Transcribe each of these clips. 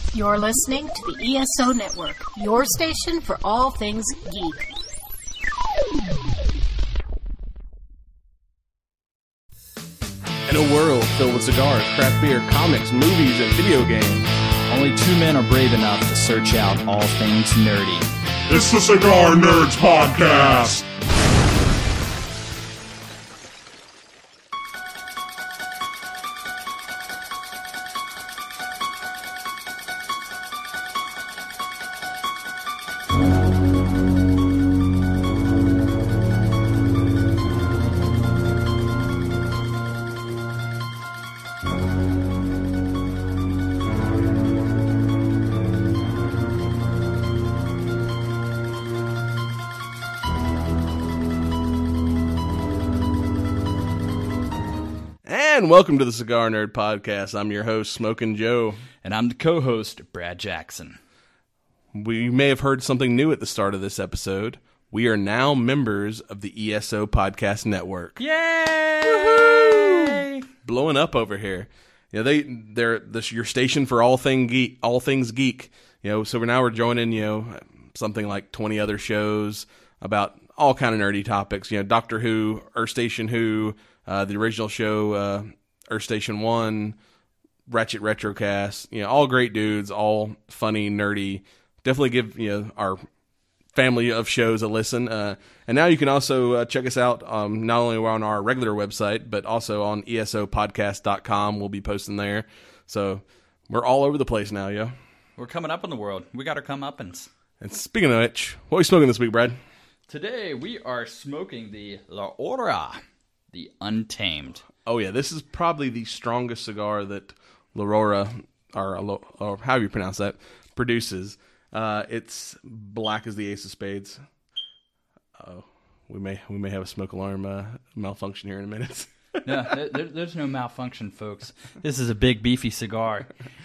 You're listening to the ESO Network, your station for all things geek. In a world filled with cigars, craft beer, comics, movies, and video games, only two men are brave enough to search out all things nerdy. It's the Cigar Nerds Podcast! And welcome to the Cigar Nerd Podcast. I'm your host, Smokin' Joe. And I'm the co-host, Brad Jackson. We may have heard something new at the start of this episode. We are now members of the ESO Podcast Network. Yay! Woohoo! Blowing up over here. You know, they're your station for all things geek. You know, so we're joining, something like 20 other shows about all kind of nerdy topics. You know, Doctor Who, Earth Station Who, the original show, Earth Station 1, Ratchet Retrocast, all great dudes, all funny, nerdy. Definitely give, our family of shows a listen. And now you can also check us out, not only on our regular website, but also on esopodcast.com. We'll be posting there. So we're all over the place now, yo. We're coming up in the world. We got our comeuppance. And speaking of which, what are we smoking this week, Brad? Today we are smoking the La Aura, the Untamed. Oh, yeah. This is probably the strongest cigar that La Aura, or however you pronounce that, produces. It's black as the ace of spades. Oh, we may have a smoke alarm malfunction here in a minute. No, there's no malfunction, folks. This is a big, beefy cigar.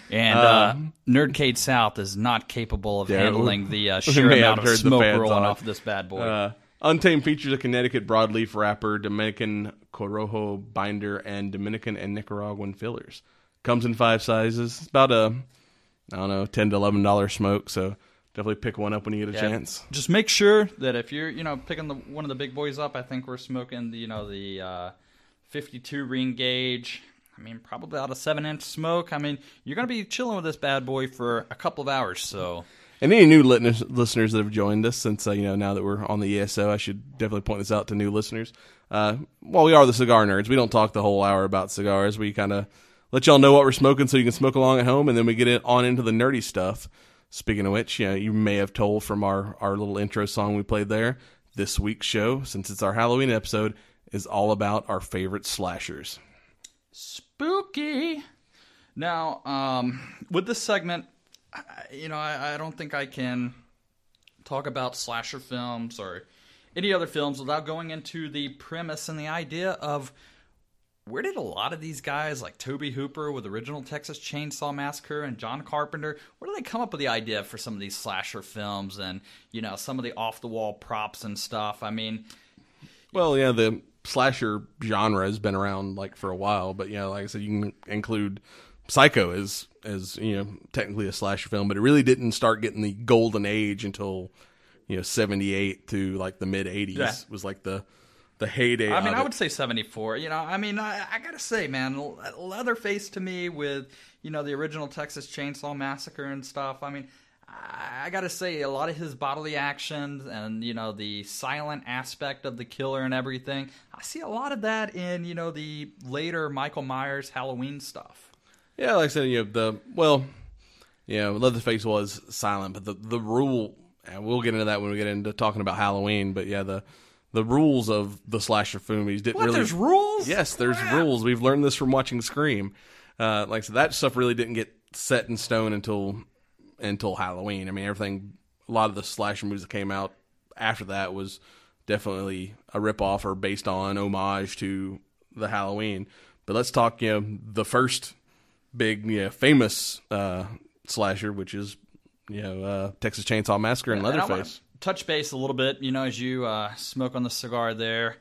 And Nerdcade South is not capable of handling the sheer amount of smoke rolling off this bad boy. Untamed features a Connecticut broadleaf wrapper, Dominican Corojo binder, and Dominican and Nicaraguan fillers. Comes in 5 sizes. It's about $10 to $11 smoke, so definitely pick one up when you get a chance. Just make sure that if you're, picking one of the big boys up, I think we're smoking the 52 ring gauge. I mean, probably about a 7-inch smoke. I mean, you're going to be chilling with this bad boy for a couple of hours, so. And any new listeners that have joined us since, now that we're on the ESO, I should definitely point this out to new listeners. While we are the Cigar Nerds, we don't talk the whole hour about cigars. We kind of let y'all know what we're smoking so you can smoke along at home, and then we get on into the nerdy stuff. Speaking of which, you may have told from our little intro song we played there, this week's show, since it's our Halloween episode, is all about our favorite slashers. Spooky! Now, with this segment, I don't think I can talk about slasher films or any other films without going into the premise and the idea of where did a lot of these guys, like Tobe Hooper with original Texas Chainsaw Massacre and John Carpenter, where do they come up with the idea for some of these slasher films and, some of the off-the-wall props and stuff? I mean... Well, yeah, the slasher genre has been around, for a while, but, like I said, you can include Psycho as technically a slasher film, but it really didn't start getting the golden age until, 78 to, the mid-80s was, the heyday. I mean, I would say 74. I gotta say, man, Leatherface to me with, the original Texas Chainsaw Massacre and stuff. I mean, I gotta say, a lot of his bodily actions and, the silent aspect of the killer and everything, I see a lot of that in, the later Michael Myers Halloween stuff. Yeah, like I said, Leatherface was silent, but the rule, and we'll get into that when we get into talking about Halloween, but yeah, the rules of the slasher movies didn't really... There's rules? Yes, there's rules. We've learned this from watching Scream. Like I said, that stuff really didn't get set in stone until Halloween. I mean, a lot of the slasher movies that came out after that was definitely a ripoff or based on homage to the Halloween. But let's talk, the first big, famous slasher, which is, Texas Chainsaw Massacre and Leatherface. Touch base a little bit, as you smoke on the cigar there.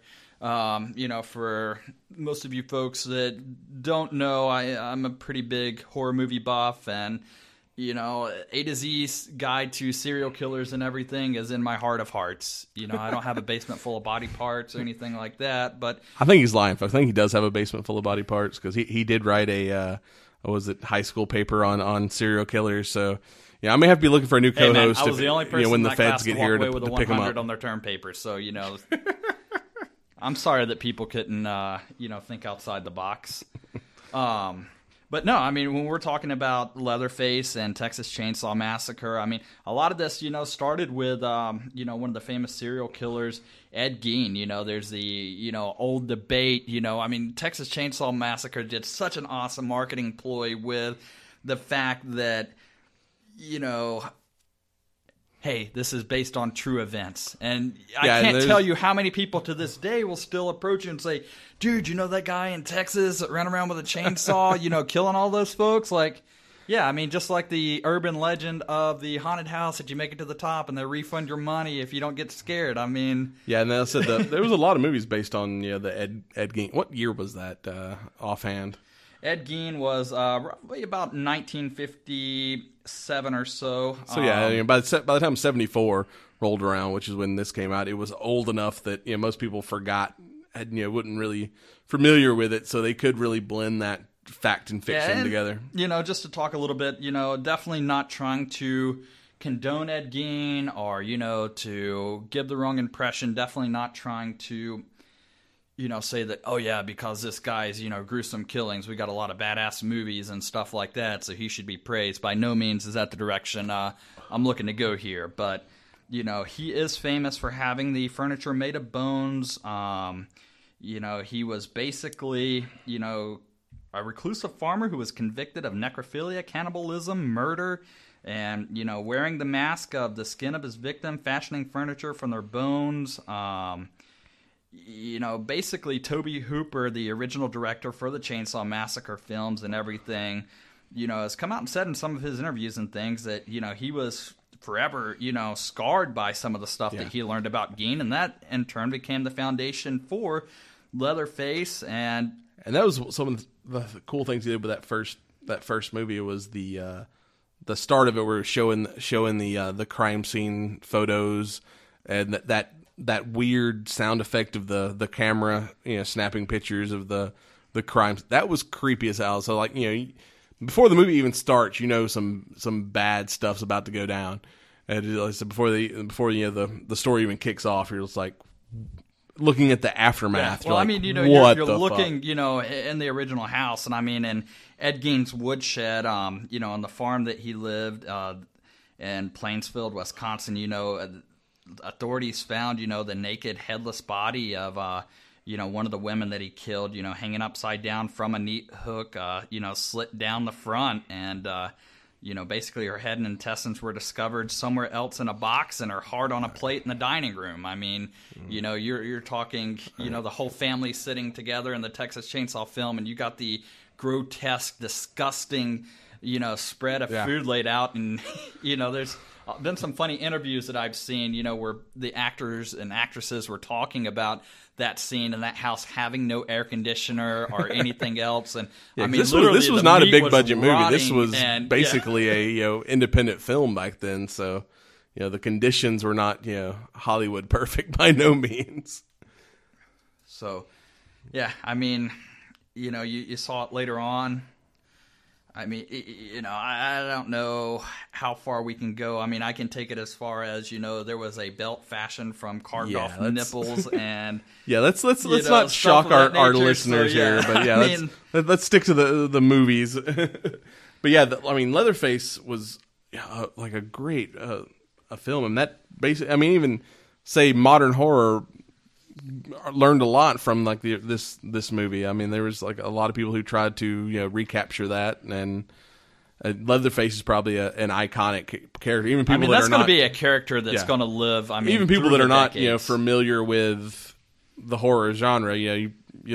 For most of you folks that don't know, I'm a pretty big horror movie buff, and A to Z guide to serial killers and everything is in my heart of hearts. I don't have a basement full of body parts or anything like that, but I think he's lying. I think he does have a basement full of body parts because he did write a high school paper on serial killers. So yeah, I may have to be looking for a new co-host. I was the only person when in the that feds class get to walk here away to, with a to pick them 100 up. on their term paper. So I'm sorry that people couldn't think outside the box. But no, I mean, when we're talking about Leatherface and Texas Chainsaw Massacre, I mean, a lot of this, started with, one of the famous serial killers, Ed Gein. There's the, old debate, I mean, Texas Chainsaw Massacre did such an awesome marketing ploy with the fact that, hey, this is based on true events. And I can't tell you how many people to this day will still approach you and say, dude, that guy in Texas that ran around with a chainsaw, killing all those folks? Like, yeah, I mean, just like the urban legend of the haunted house that you make it to the top and they refund your money if you don't get scared. I mean... Yeah, and I said there was a lot of movies based on the Ed Gein. What year was that offhand? Ed Gein was roughly about 1957 or so. So yeah, by the time 74 rolled around, which is when this came out, it was old enough that most people forgot, wouldn't really familiar with it, so they could really blend that fact and fiction together. Just to talk a little bit, definitely not trying to condone Ed Gein or to give the wrong impression. Definitely not trying to say that, oh yeah, because this guy's, gruesome killings, we got a lot of badass movies and stuff like that, so he should be praised. By no means is that the direction I'm looking to go here. But, he is famous for having the furniture made of bones. He was basically, a reclusive farmer who was convicted of necrophilia, cannibalism, murder, and, wearing the mask of the skin of his victim, fashioning furniture from their bones. Basically Tobe Hooper, the original director for the Chainsaw Massacre films and everything, has come out and said in some of his interviews and things that, he was forever, scarred by some of the stuff that he learned about Gein, and that in turn became the foundation for Leatherface. And that was some of the cool things he did with that first movie. It was the start of it where showing the crime scene photos and that weird sound effect of the camera, snapping pictures of the crimes. That was creepy as hell. So before the movie even starts, some bad stuff's about to go down. And like I said, before the story even kicks off, you're just like looking at the aftermath. Yeah. Well, I mean, you're looking, in the original house, and I mean, in Ed Gein's woodshed, on the farm that he lived in Plainsfield, Wisconsin, authorities found, the naked, headless body of, one of the women that he killed, hanging upside down from a neat hook, slit down the front. And, basically her head and intestines were discovered somewhere else in a box and her heart on a plate in the dining room. I mean, you're talking, the whole family sitting together in the Texas Chainsaw film, and you got the grotesque, disgusting, spread of food laid out. And, there's been some funny interviews that I've seen, where the actors and actresses were talking about that scene in that house having no air conditioner or anything else. And I mean, this was not a big budget movie. This was basically a independent film back then. So, the conditions were not Hollywood perfect by no means. So, yeah, I mean, you saw it later on. I mean, I don't know how far we can go. I mean, I can take it as far as, there was a belt fashioned from carved off nipples and let's not shock our listeners here, but let's stick to the movies. But Leatherface was like a great a film, and that basically, even say modern horror learned a lot from this movie. I mean, there was a lot of people who tried to recapture that, and Leatherface is probably an iconic character. Even people that's going to be a character that's going to live. I mean, even people that are not decades. Familiar with the horror genre, you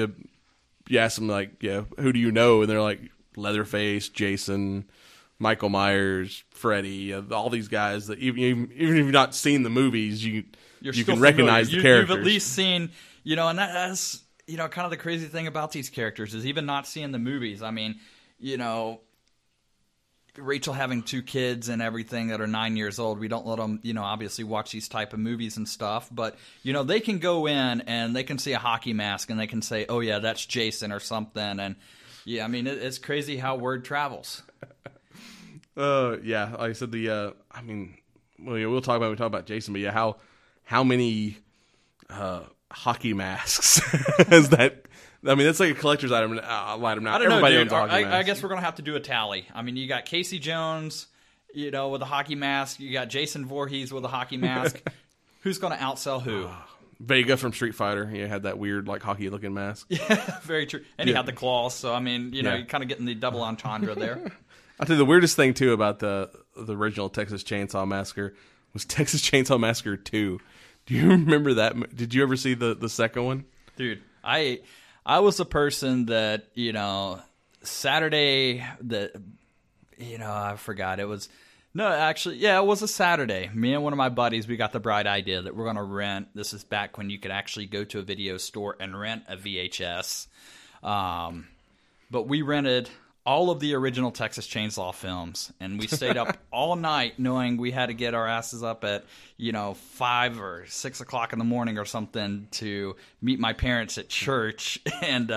ask them who do you know, and they're like Leatherface, Jason, Michael Myers, Freddy, all these guys that even if you've not seen the movies, you can recognize the characters. You've at least seen, and that's, kind of the crazy thing about these characters is even not seeing the movies. I mean, Rachel having 2 kids and everything that are 9 years old, we don't let them, obviously watch these type of movies and stuff. But, they can go in and they can see a hockey mask and they can say, oh, yeah, that's Jason or something. And, yeah, I mean, it's crazy how word travels. Yeah, like I said, we'll talk about when we talk about Jason, but yeah, how many hockey masks is that? I mean, that's like a collector's item now. I don't Everybody know, owns dude. a hockey mask. I guess we're going to have to do a tally. I mean, you got Casey Jones, with a hockey mask. You got Jason Voorhees with a hockey mask. Who's going to outsell who? Vega from Street Fighter, had that weird like hockey-looking mask. Yeah, very true. And he had the claws, so I mean, you're kind of getting the double entendre there. I think the weirdest thing too about the original Texas Chainsaw Massacre was Texas Chainsaw Massacre 2. Do you remember that? Did you ever see the second one? Dude, I was a person that, Saturday that, I forgot. It was, no, actually, yeah, it was a Saturday. Me and one of my buddies, we got the bright idea that we're going to rent. This is back when you could actually go to a video store and rent a VHS. But we rented all of the original Texas Chainsaw films, and we stayed up all night knowing we had to get our asses up at 5 or 6 o'clock in the morning or something to meet my parents at church. And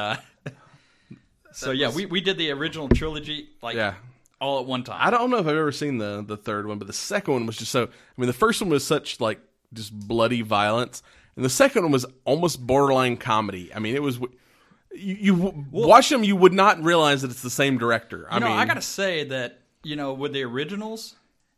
we did the original trilogy all at one time. I don't know if I've ever seen the third one, but the second one was just so. I mean, the first one was such like just bloody violence, and the second one was almost borderline comedy. I mean, it was. You watch them, you would not realize that it's the same director. I gotta say that with the originals,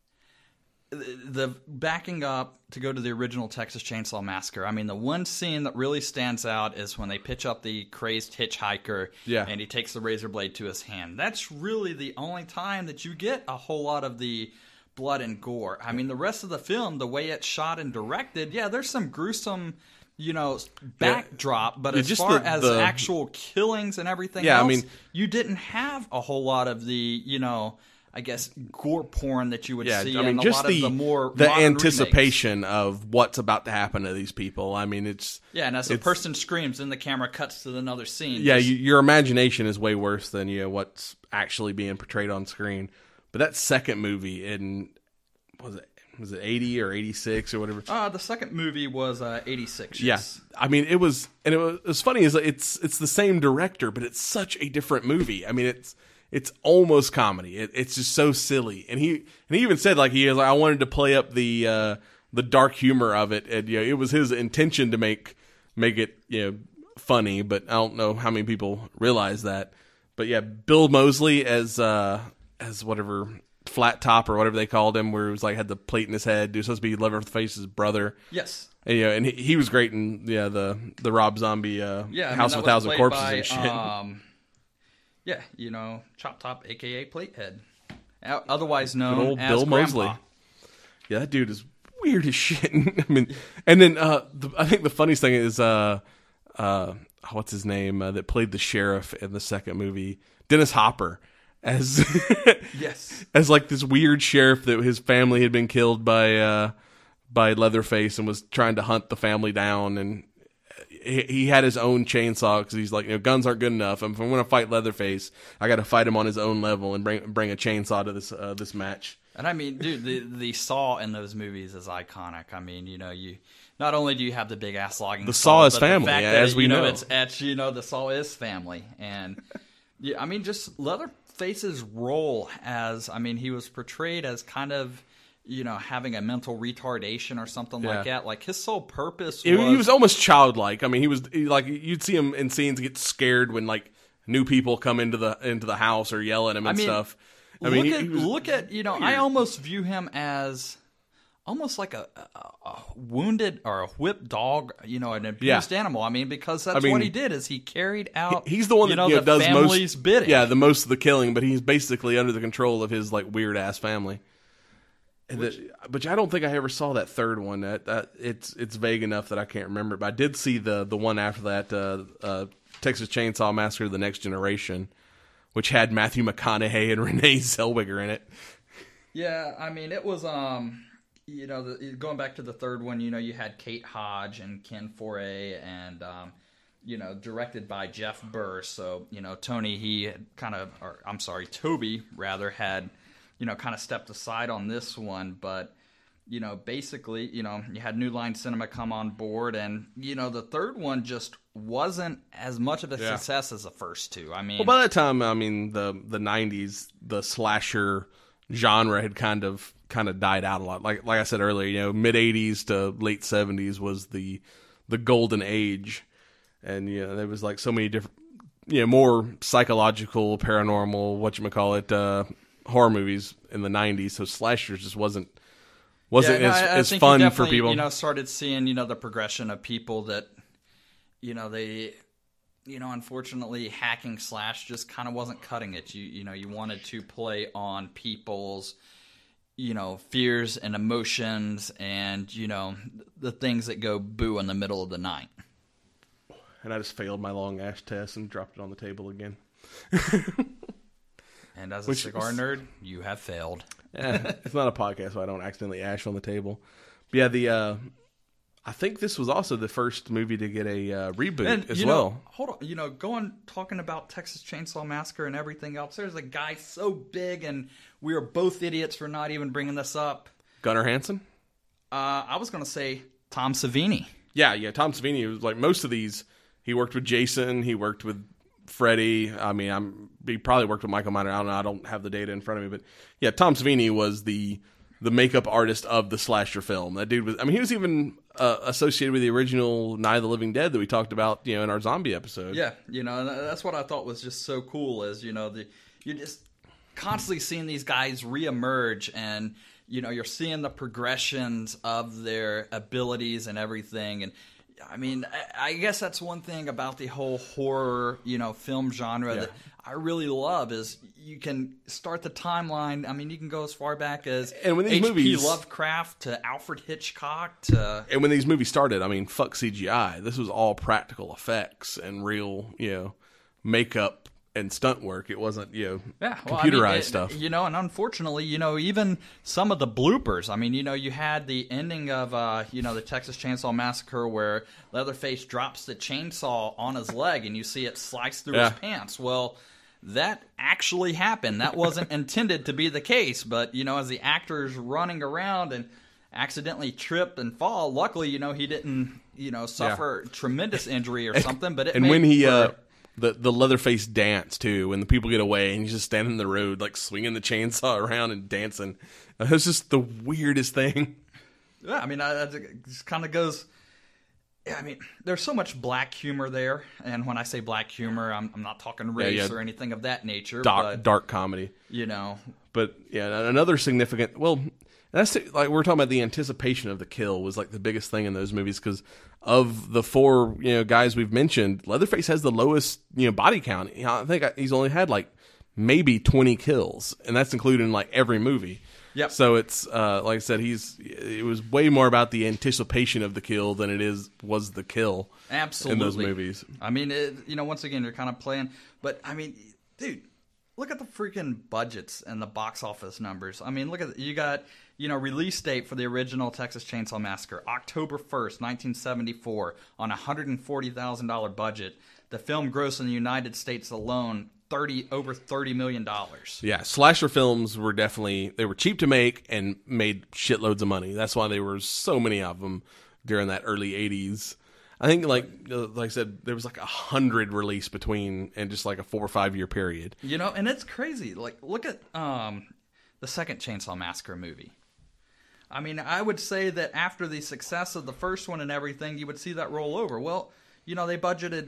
the backing up to go to the original Texas Chainsaw Massacre. I mean, the one scene that really stands out is when they pitch up the crazed hitchhiker, and he takes the razor blade to his hand. That's really the only time that you get a whole lot of the blood and gore. I mean, the rest of the film, the way it's shot and directed, there's some gruesome. Backdrop, but as far as the actual killings and everything else, I mean, you didn't have a whole lot of the, I guess, gore porn that you would see in just a lot of the more the modern anticipation remakes. Of what's about to happen to these people. I mean, it's... Yeah, and as a person screams, then the camera cuts to another scene. Yeah, your imagination is way worse than what's actually being portrayed on screen. But that second movie in... Was it 80 or 86 or whatever? The second movie was 86. Yes. Yeah. I mean, it was funny is it's the same director, but it's such a different movie. I mean, it's almost comedy. It's just so silly. And he even said I wanted to play up the dark humor of it, and it was his intention to make it funny, but I don't know how many people realize that. But yeah, Bill Moseley as whatever Flat Top or whatever they called him, where it was had the plate in his head. He was supposed to be Leatherface's brother. Yes. And, and he was great in the Rob Zombie House of a Thousand Corpses and shit. Chop Top, a.k.a. Platehead. Otherwise known old as Bill Grandpa. Moseley. Yeah, that dude is weird as shit. I mean, and then I think the funniest thing is what's his name that played the sheriff in the second movie, Dennis Hopper. As as this weird sheriff that his family had been killed by Leatherface and was trying to hunt the family down, and he had his own chainsaw because he's guns aren't good enough. If I'm going to fight Leatherface, I got to fight him on his own level and bring a chainsaw to this match. And I mean, dude, the saw in those movies is iconic. I mean, you not only do you have the big ass logging, the saw is but family, the fact as that, we know. It's etched. The saw is family, and yeah, I mean, just Leatherface's role as, I mean, he was portrayed as kind of, having a mental retardation or something like that. Like, his sole purpose was... He was almost childlike. I mean, he was, you'd see him in scenes get scared when, new people come into the house or yell at him and stuff. I mean, look at, I almost view him as almost like a wounded or a whipped dog, an abused animal. I mean, because that's what he did, is he carried out. He's the one that the does family's bidding. Yeah, the most of the killing, but he's basically under the control of his weird ass family. But I don't think I ever saw that third one. That it's vague enough that I can't remember. But I did see the one after that, Texas Chainsaw Massacre: The Next Generation, which had Matthew McConaughey and Renee Zellweger in it. Yeah, I mean, it was going back to the third one, you had Kate Hodge and Ken Foray and, directed by Jeff Burr. So, Toby, rather, had kind of stepped aside on this one, but basically, you had New Line Cinema come on board, and the third one just wasn't as much of a success as the first two. I mean, well, by that time, I mean the 90s, the slasher genre had kind of died out a lot. Like I said earlier, mid 80s to late 70s was the golden age, and there was like so many different, more psychological, paranormal, horror movies in the 90s. So slashers just wasn't as fun for people. Started seeing the progression of people that they unfortunately hacking slash just kind of wasn't cutting it. You wanted to play on people's fears and emotions and the things that go boo in the middle of the night. And I just failed my long ash test and dropped it on the table again. And as a cigar nerd, you have failed. It's not a podcast, so I don't accidentally ash on the table. But yeah, I think this was also the first movie to get a reboot as well. Hold on, talking about Texas Chainsaw Massacre and everything else. There's a guy so big, and we are both idiots for not even bringing this up. Gunnar Hansen? I was going to say Tom Savini. Yeah, Tom Savini was like most of these. He worked with Jason. He worked with Freddy. I mean, he probably worked with Michael Myers. I don't have the data in front of me, but yeah, Tom Savini was the makeup artist of the slasher film. That dude was. I mean, he was even associated with the original Night of the Living Dead that we talked about, in our zombie episode. Yeah, and that's what I thought was just so cool. Is you're just constantly seeing these guys reemerge, and you're seeing the progressions of their abilities and everything, and. I mean, I guess that's one thing about the whole horror, film genre that I really love is you can start the timeline. I mean, you can go as far back as H.P. Lovecraft to Alfred Hitchcock to... And when these movies started, I mean, fuck CGI. This was all practical effects and real, makeup and stunt work. It wasn't, computerized stuff. And unfortunately, even some of the bloopers. I mean, you had the ending of, the Texas Chainsaw Massacre where Leatherface drops the chainsaw on his leg and you see it slice through his pants. Well, that actually happened. That wasn't intended to be the case. But, as the actor's running around and accidentally trip and fall, luckily, he didn't, suffer tremendous injury or something. But when he... The Leatherface dance, too, when the people get away and he's just standing in the road, like, swinging the chainsaw around and dancing. It was just the weirdest thing. Yeah, I mean, it just kind of goes... Yeah, I mean, there's so much black humor there. And when I say black humor, I'm not talking race or anything of that nature. Dark comedy. But, yeah, another significant... Well, that's like we're talking about the anticipation of the kill was like the biggest thing in those movies because of the four guys we've mentioned, Leatherface has the lowest body count. I think he's only had like maybe 20 kills, and that's including like every movie. Yep. So it's like I said, it was way more about the anticipation of the kill than was the kill. Absolutely. In those movies. I mean, once again, you're kind of playing, but I mean, dude, look at the freaking budgets and the box office numbers. I mean, look at you got. Release date for the original Texas Chainsaw Massacre, October 1st, 1974, on a $140,000 budget. The film grossed in the United States alone over $30 million. Yeah, slasher films were they were cheap to make and made shitloads of money. That's why there were so many of them during that early 80s. I think, like I said, there was like 100 released between in just like a 4 or 5 year period. And it's crazy. Like, look at the second Chainsaw Massacre movie. I mean, I would say that after the success of the first one and everything, you would see that roll over. Well, they budgeted,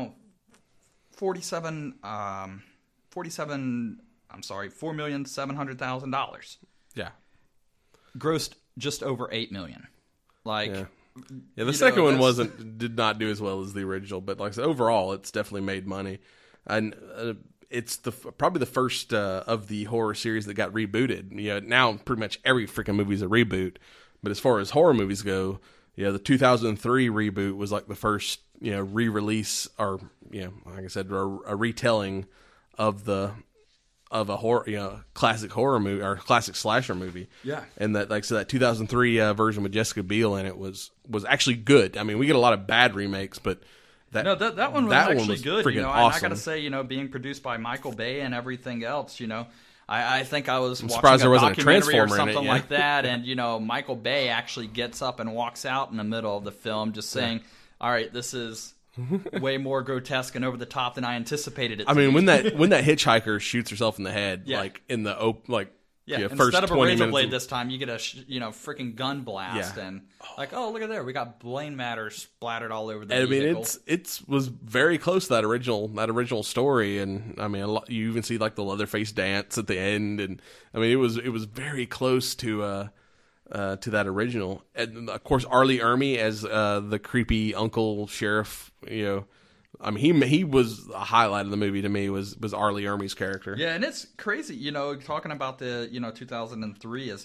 $4,700,000. Yeah. Grossed just over $8 million. Like, yeah, the second one did not do as well as the original, but like I said, overall, it's definitely made money, and it's probably the first of the horror series that got rebooted. Now pretty much every freaking movie is a reboot, but as far as horror movies go, the 2003 reboot was like the first re-release or like I said, a retelling of a horror classic horror movie or classic slasher movie. Yeah, and that that 2003 version with Jessica Biel in it was actually good. I mean, we get a lot of bad remakes, but. That one was actually good. Freaking awesome. And I got to say, being produced by Michael Bay and everything else, I think I was watching surprised a there wasn't a documentary or Transformer in it, something yeah. like that, and Michael Bay actually gets up and walks out in the middle of the film, just saying, "All right, this is way more grotesque and over the top than I anticipated it." I to mean, be. when that hitchhiker shoots herself in the head, Yeah. like in the first instead of a 20 razor minutes, blade this time, you get a freaking gun blast, Yeah. and like, oh, look at there, we got blade matter splattered all over the I mean, vehicle. it was very close to that original story, and I mean, you even see like the Leatherface dance at the end, and I mean, it was very close to that original. And of course, Arlie Ermy as the creepy uncle sheriff. I mean, he was a highlight of the movie to me. Was Arlie Ermy's character? Yeah, and it's crazy, talking about the 2003 is,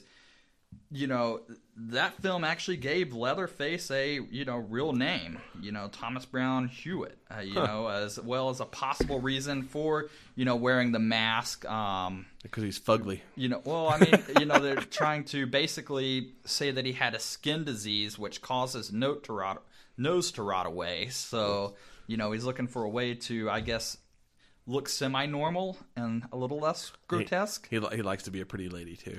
that film actually gave Leatherface a real name, Thomas Brown Hewitt, as well as a possible reason for wearing the mask. Because he's fugly. Well, I mean, they're trying to basically say that he had a skin disease which causes nose to rot away. So, he's looking for a way to, I guess, look semi-normal and a little less grotesque. He likes to be a pretty lady too.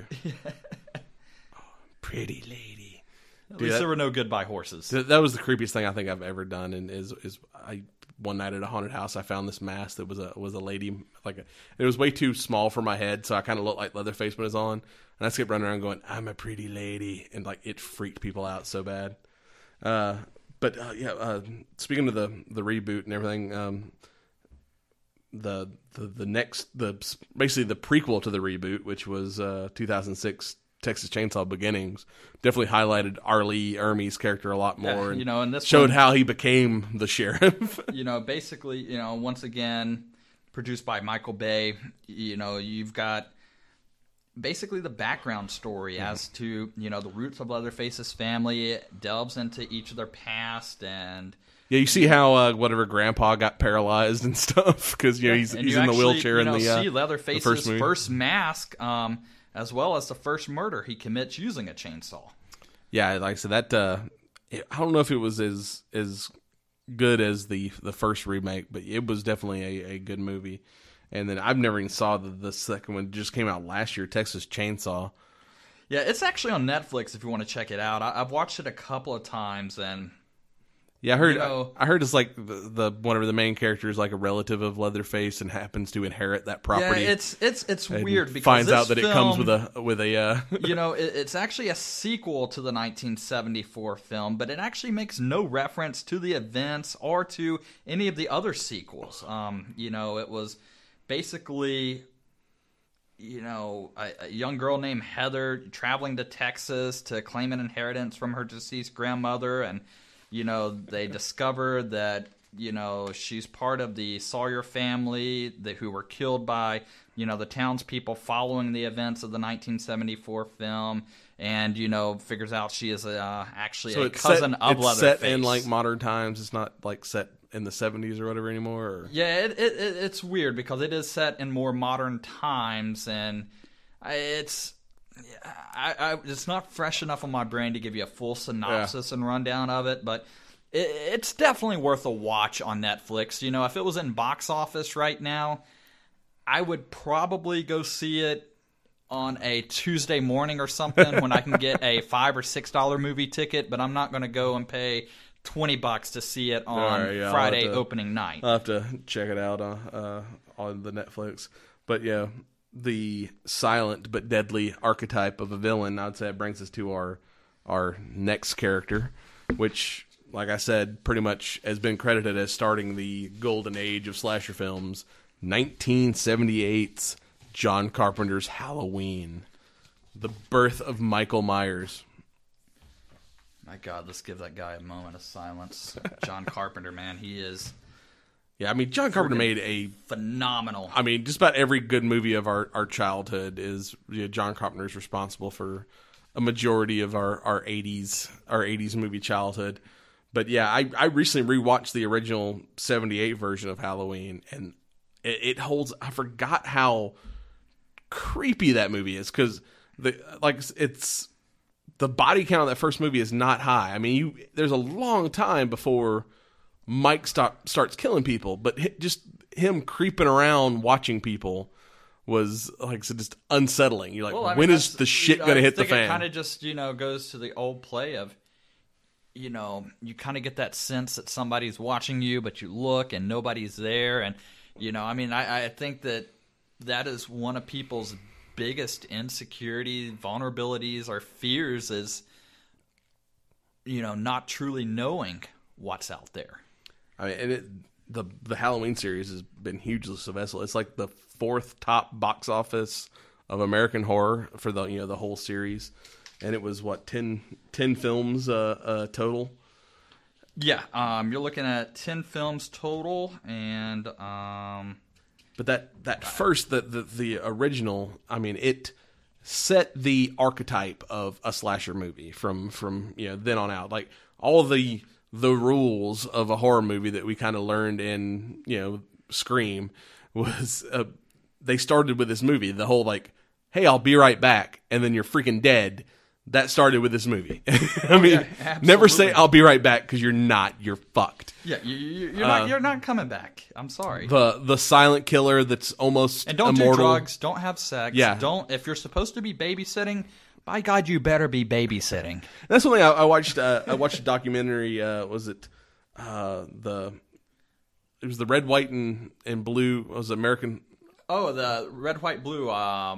Pretty lady. At least there were no goodbye horses. That was the creepiest thing I think I've ever done. And one night at a haunted house, I found this mask that was a lady. It was way too small for my head, so I kind of looked like Leatherface when it was on. And I kept running around going, "I'm a pretty lady," and it freaked people out so bad. Speaking of the reboot and everything, basically the prequel to the reboot, which was 2006 Texas Chainsaw Beginnings, definitely highlighted Arlie Ermy's character a lot more, and this showed how he became the sheriff. Basically, once again, produced by Michael Bay. You've got basically the background story as to the roots of Leatherface's family. It delves into each of their past, and yeah, you see how whatever Grandpa got paralyzed and stuff because he's in the wheelchair in the see Leatherface's first mask, as well as the first murder he commits using a chainsaw. Yeah, like I said, that I don't know if it was as good as the first remake, but it was definitely a good movie. And then I've never even saw the second one. It just came out last year, Texas Chainsaw. Yeah, it's actually on Netflix if you want to check it out. I've watched it a couple of times, and yeah, I heard it's like the whatever the main character is like a relative of Leatherface and happens to inherit that property. Yeah, it's weird because finds this out that film, it comes with a it's actually a sequel to the 1974 film, but it actually makes no reference to the events or to any of the other sequels. It was basically, a young girl named Heather traveling to Texas to claim an inheritance from her deceased grandmother, and they discover that she's part of the Sawyer family who were killed by the townspeople following the events of the 1974 film, and figures out she is actually a cousin of Leatherface. It's set in like modern times. It's not like set in the 70s or whatever anymore. Or? Yeah, it's weird because it is set in more modern times, and it's not fresh enough on my brain to give you a full synopsis and rundown of it, but it's definitely worth a watch on Netflix. If it was in box office right now, I would probably go see it on a Tuesday morning or something when I can get a $5 or $6 movie ticket, but I'm not going to go and pay $20 to see it on Friday opening night. I'll have to check it out on the Netflix. But yeah, the silent but deadly archetype of a villain, I'd say it brings us to our next character, which, like I said, pretty much has been credited as starting the golden age of slasher films, 1978's John Carpenter's Halloween, the birth of Michael Myers. My God, let's give that guy a moment of silence. John Carpenter, man, he is... Yeah, I mean, John Carpenter made a... phenomenal. I mean, just about every good movie of our childhood is... John Carpenter's responsible for a majority of our 80s movie childhood. But yeah, I recently rewatched the original 78 version of Halloween, and it holds... I forgot how creepy that movie is, because it's... The body count of that first movie is not high. I mean, there's a long time before Mike starts killing people, but just him creeping around watching people, was like I said, just unsettling. You're like, Well, I mean, when is that's- the shit I going to hit the think fan? It kind of just goes to the old play of, you kind of get that sense that somebody's watching you, but you look and nobody's there, and I mean, I think that is one of people's biggest insecurity, vulnerabilities, or fears is, not truly knowing what's out there. I mean, and the Halloween series has been hugely successful. It's like the 4th top box office of American horror for the the whole series, and it was what 10 films total. Yeah, you're looking at 10 films total, and But that first the original, I mean, it set the archetype of a slasher movie from then on out. Like all the rules of a horror movie that we kind of learned in Scream was they started with this movie. The whole like, hey, I'll be right back, and then you're freaking dead. That started with this movie. I mean, never say I'll be right back because you're not. You're fucked. yeah, you're not coming back. I'm sorry. The silent killer that's almost And don't immortal. do drugs. Don't have sex. Yeah. Don't. If you're supposed to be babysitting, by God, you better be babysitting. That's something I watched. I watched a documentary. Was it it was the red, white, and blue? Was it American? Oh, the red, white, blue.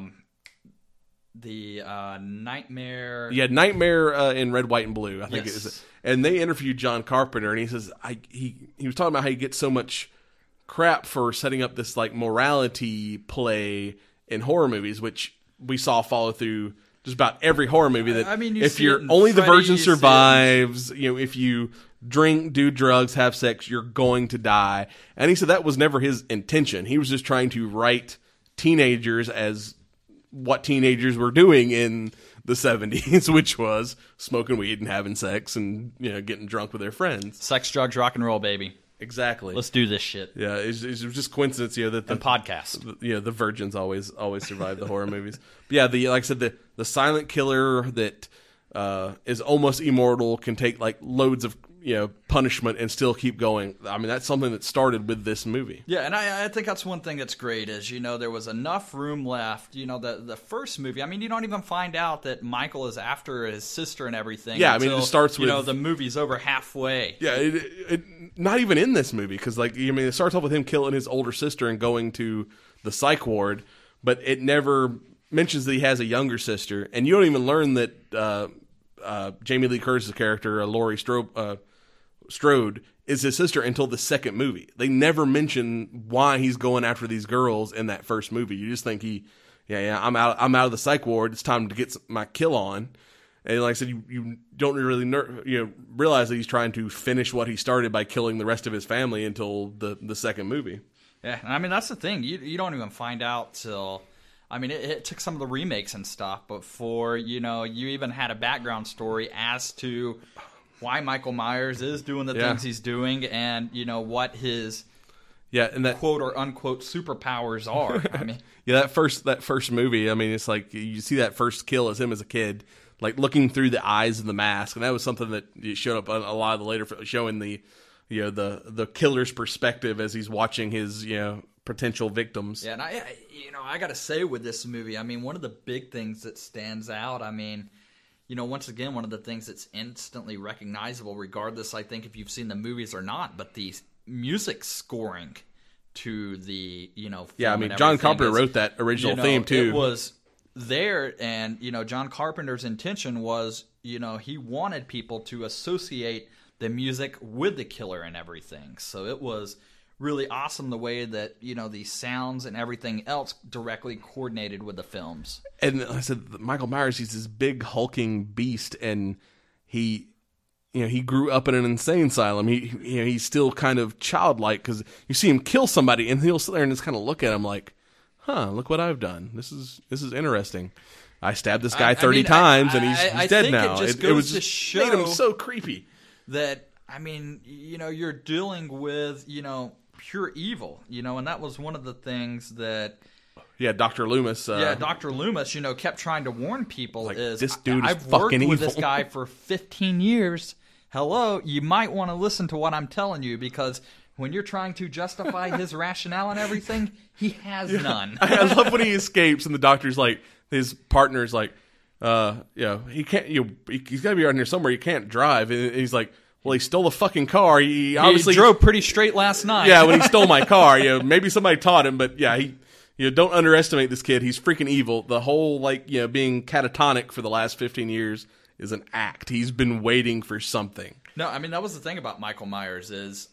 The Nightmare. Yeah, Nightmare in red, white, and blue. I think Yes. it is. And they interviewed John Carpenter, and he says he was talking about how he gets so much crap for setting up this like morality play in horror movies, which we saw follow through just about every horror movie. That I mean, you if see you're it in only the Freddy, virgin you see it in- survives, if you drink, do drugs, have sex, you're going to die. And he said that was never his intention. He was just trying to write teenagers as what teenagers were doing in the 70s, which was smoking weed and having sex and getting drunk with their friends. Sex, drugs, rock and roll, baby. Exactly. Let's do this shit. Yeah, it's just coincidence, that the And podcast. the virgins always survive the horror movies. But yeah, like I said, the silent killer that is almost immortal can take like loads of punishment and still keep going. I mean, that's something that started with this movie. Yeah, and I think that's one thing that's great is, there was enough room left. The first movie, I mean, you don't even find out that Michael is after his sister and everything. Yeah, I mean, it until, starts with the movie's over halfway. Yeah, it not even in this movie because it starts off with him killing his older sister and going to the psych ward, but it never mentions that he has a younger sister, and you don't even learn that Jamie Lee Curtis's character, Laurie Strode, is his sister until the second movie. They never mention why he's going after these girls in that first movie. You just think I'm out of the psych ward. It's time to get my kill on. And like I said, you don't really realize that he's trying to finish what he started by killing the rest of his family until the second movie. Yeah, and I mean, that's the thing. You don't even find out till... I mean, it took some of the remakes and stuff before, you even had a background story as to why Michael Myers is doing the things he's doing and, what his and that quote or unquote superpowers are. I mean, that first movie, I mean, it's like you see that first kill as him as a kid, like looking through the eyes of the mask, and that was something that showed up on a lot of the later, showing the killer's perspective as he's watching his potential victims. yeah, and I got to say with this movie, I mean, one of the big things that stands out, I mean, once again, one of the things that's instantly recognizable, regardless, I think, if you've seen the movies or not, but the music scoring to the, Yeah, I film mean, and John everything Carpenter is, wrote that original theme too. It was there, and John Carpenter's intention was, he wanted people to associate the music with the killer and everything. So it was really awesome the way that the sounds and everything else directly coordinated with the films. And like I said, Michael Myers, he's this big hulking beast, and he grew up in an insane asylum. He's still kind of childlike because you see him kill somebody, and he'll sit there and just kind of look at him like, "Huh, look what I've done. This is interesting. I stabbed this guy 30 times, and he's dead now." It was just just show made him so creepy. that, I mean, you're dealing with pure evil, and that was one of the things that. Yeah, Dr. Loomis. Dr. Loomis, kept trying to warn people Like, is, this dude is I've worked fucking with evil. this guy for 15 years. Hello, you might want to listen to what I'm telling you because when you're trying to justify his rationale and everything, he has none. I love when he escapes and the doctor's like, his partner's like, he can't, he's got to be around here somewhere. He can't drive. And he's like, well, he stole the fucking car. He obviously drove pretty straight last night. Yeah, when he stole my car. Maybe somebody taught him, but yeah, don't underestimate this kid. He's freaking evil. The whole, being catatonic for the last 15 years is an act. He's been waiting for something. No, I mean, that was the thing about Michael Myers is,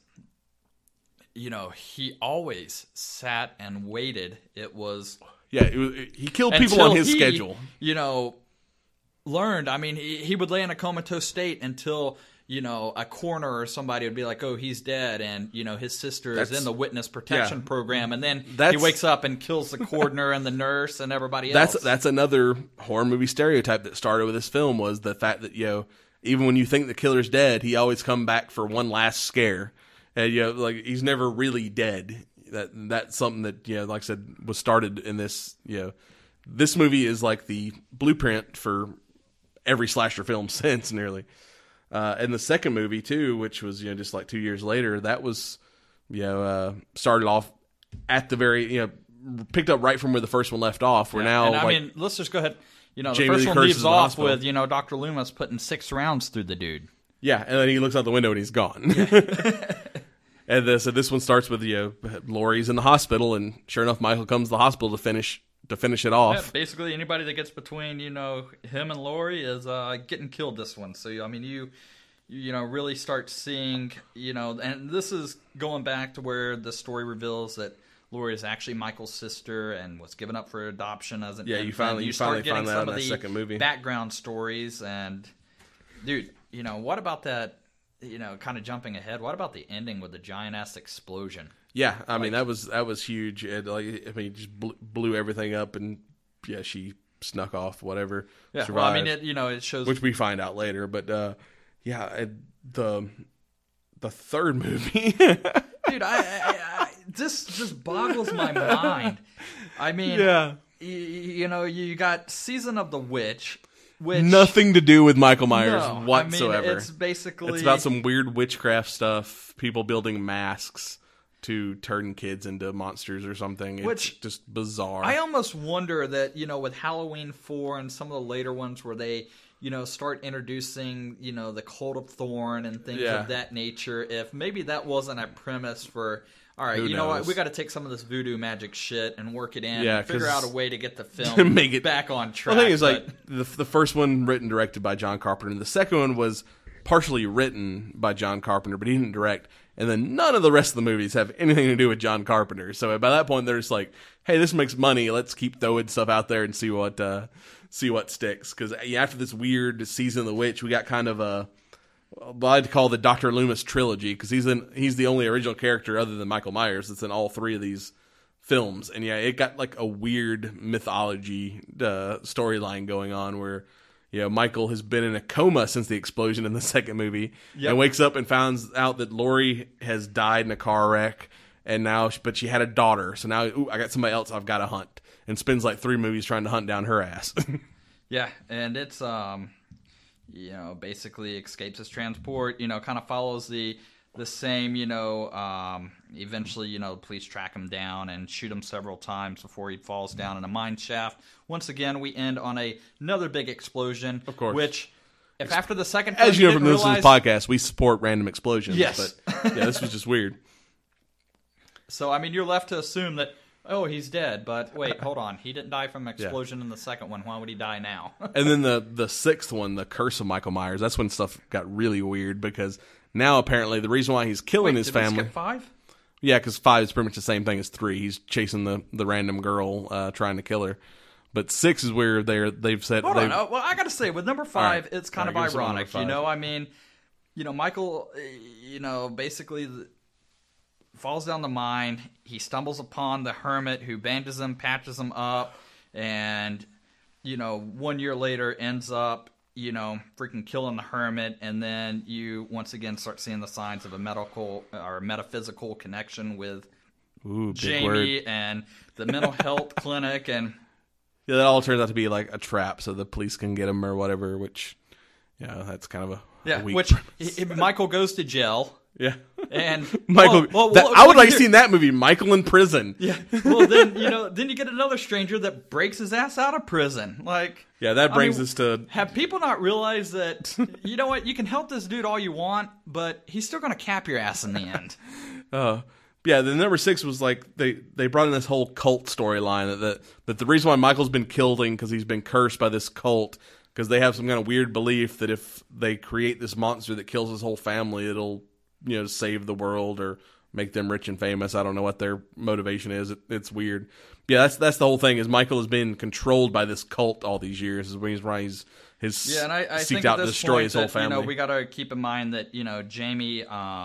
he always sat and waited. It was... Yeah, he killed people on his schedule. Learned. I mean, he would lay in a comatose state until, a coroner or somebody would be like, oh, he's dead. And, his sister is in the witness protection program. And then he wakes up and kills the coroner and the nurse and everybody else. That's another horror movie stereotype that started with this film was the fact that, even when you think the killer's dead, he always come back for one last scare. And, he's never really dead. That's something that, like I said, was started in this, this movie is like the blueprint for every slasher film since nearly. And the second movie too, which was, just like 2 years later, that was, started off at the very, picked up right from where the first one left off. We're now, and I mean, let's just go ahead. The Jamie first Lee one Curtis leaves is in the off hospital. with, Dr. Loomis putting 6 rounds through the dude. Yeah, and then he looks out the window and he's gone. And so this one starts with Laurie's in the hospital, and sure enough, Michael comes to the hospital to finish it off. Yeah, basically, anybody that gets between him and Laurie is getting killed. This one, so I mean, you really start seeing and this is going back to where the story reveals that Laurie is actually Michael's sister and was given up for adoption as an infant. You finally find that in that second movie. Background stories, and dude, what about that? Kind of jumping ahead. What about the ending with the giant ass explosion? Yeah, I mean that was huge. It just blew everything up, and she snuck off. Whatever. Yeah, survived, well, I mean it shows, which we find out later. But the third movie, dude, I this boggles my mind. I mean, you got Season of the Witch. Which, nothing to do with Michael Myers whatsoever. I mean, it's basically... It's about some weird witchcraft stuff, people building masks to turn kids into monsters or something. It's just bizarre. I almost wonder that, with Halloween 4 and some of the later ones where they, start introducing, the Cult of Thorn and things of that nature, if maybe that wasn't a premise for... All right, you know what? We got to take some of this voodoo magic shit and work it in and figure out a way to get the film back on track. The thing is, the first one written directed by John Carpenter, and the second one was partially written by John Carpenter, but he didn't direct. And then none of the rest of the movies have anything to do with John Carpenter. So by that point, they're just like, hey, this makes money. Let's keep throwing stuff out there and see what sticks. Because after this weird Season of the Witch, we got kind of a... I'd like to call the Dr. Loomis trilogy because he's the only original character other than Michael Myers that's in all 3 of these films, and it got like a weird mythology storyline going on where Michael has been in a coma since the explosion in the second movie and wakes up and finds out that Laurie has died in a car wreck, and but she had a daughter, so now I got somebody else I've got to hunt, and spends like 3 movies trying to hunt down her ass. Yeah, and it's basically escapes his transport, kind of follows the same, eventually, the police track him down and shoot him several times before he falls down in a mine shaft. Once again, we end on another big explosion. Of course. Which, if after the second film, as you know from this podcast, we support random explosions. Yes. But this was just weird. So, I mean, you're left to assume that, oh, he's dead, but wait, hold on. He didn't die from an explosion in the second one. Why would he die now? And then the sixth one, The Curse of Michael Myers, that's when stuff got really weird because now apparently the reason why he's killing his family... Did we skip 5? Yeah, because 5 is pretty much the same thing as 3. He's chasing the random girl trying to kill her. But 6 is where they've said... Hold on. Well, I got to say, with number 5, it's kind of ironic. I mean, Michael, basically... falls down the mine. He stumbles upon the hermit who bandages him, patches him up, and 1 year later ends up freaking killing the hermit. And then you once again start seeing the signs of a medical or metaphysical connection with Jamie and the mental health clinic. And that all turns out to be like a trap, so the police can get him or whatever. Which that's kind of a weak which Michael goes to jail. Yeah. And Michael, I would like to see that movie, Michael in prison. Yeah. Well, then then you get another stranger that breaks his ass out of prison. Like, yeah, that brings us to have people not realized that you know what, you can help this dude all you want, but he's still going to cap your ass in the end. Yeah, the number 6 was like they brought in this whole cult storyline that the reason why Michael's been killing because he's been cursed by this cult because they have some kind of weird belief that if they create this monster that kills his whole family, it'll save the world or make them rich and famous. I don't know what their motivation is. It's weird. Yeah, that's the whole thing. Is Michael has been controlled by this cult all these years. Is why he's and I seeked think out at to this destroy point his whole that, family. we got to keep in mind that Jamie,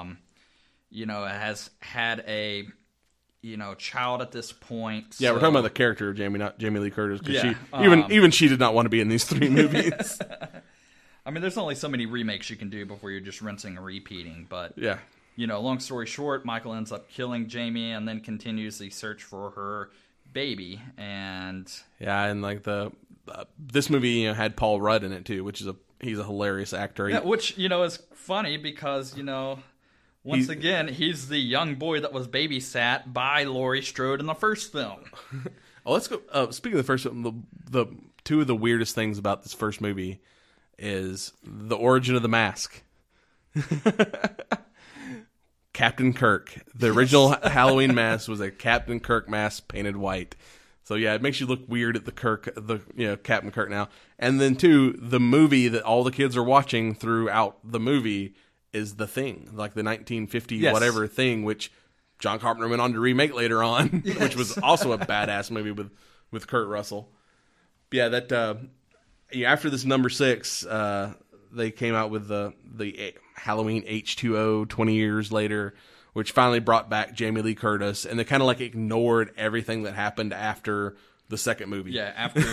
has had a child at this point. Yeah, so... we're talking about the character of Jamie, not Jamie Lee Curtis. Because Yeah, even she did not want to be in these 3 movies. I mean, there's only so many remakes you can do before you're just rinsing and repeating. But Yeah. Long story short, Michael ends up killing Jamie and then continues the search for her baby. And Yeah, and like this movie had Paul Rudd in it too, which is he's a hilarious actor. yeah, which is funny because once again, he's the young boy that was babysat by Laurie Strode in the first film. Oh, let's go. Speaking of the first film, the 2 of the weirdest things about this first movie is the origin of the mask. Captain Kirk. The original Halloween mask was a Captain Kirk mask painted white. So yeah, it makes you look weird at Captain Kirk now. And then 2, the movie that all the kids are watching throughout the movie is The Thing, like the 1950 whatever Thing, which John Carpenter went on to remake later on, which was also a badass movie with Kurt Russell. Yeah, after this number 6, they came out with the Halloween H2O 20 years later, which finally brought back Jamie Lee Curtis, and they kind of like ignored everything that happened after the second movie. Yeah, after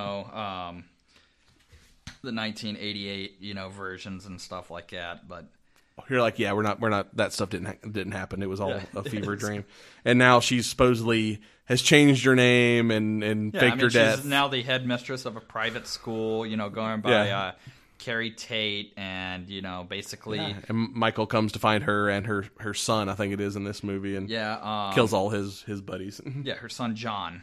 the 1988 versions and stuff like that. But you're like, yeah, we're not. That stuff didn't happen. It was all a fever dream. And now she's supposedly has changed her name and faked her death. She's now the headmistress of a private school. Going by Carrie Tate, and basically, and Michael comes to find her and her son, I think it is in this movie, and kills all his buddies. Yeah, her son John.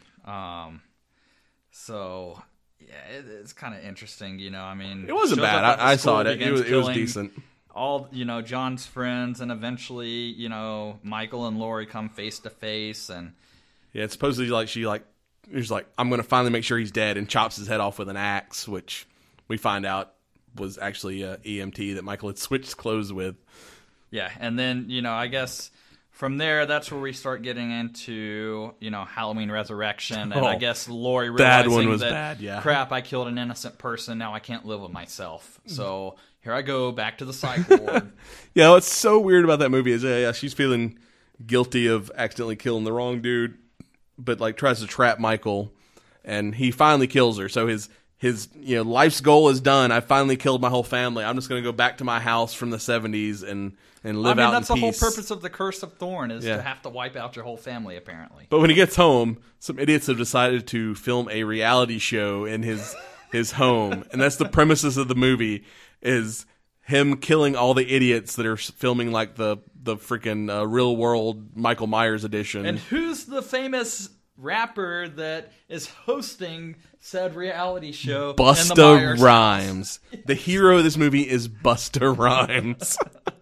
So yeah, it's kind of interesting. I mean, it wasn't bad. I saw it. It was decent. All John's friends, and eventually Michael and Laurie come face to face, and it's supposedly she's like, I'm going to finally make sure he's dead, and chops his head off with an axe, which we find out was actually EMT that Michael had switched clothes with. Yeah, and then I guess from there, that's where we start getting into Halloween Resurrection, and I guess Laurie realizing that one was that bad. Yeah, crap, I killed an innocent person. Now I can't live with myself. So here I go back to the psych ward. Yeah, what's so weird about that movie is she's feeling guilty of accidentally killing the wrong dude, but like tries to trap Michael, and he finally kills her. So his life's goal is done. I finally killed my whole family. I'm just going to go back to my house from the 70s and live out in peace. That's the whole purpose of the Curse of Thorn is to have to wipe out your whole family, apparently. But when he gets home, some idiots have decided to film a reality show in his home, and that's the premises of the movie is him killing all the idiots that are filming like the freaking real world Michael Myers edition. And who's the famous rapper that is hosting said reality show? Busta Rhymes. The hero of this movie is Busta Rhymes.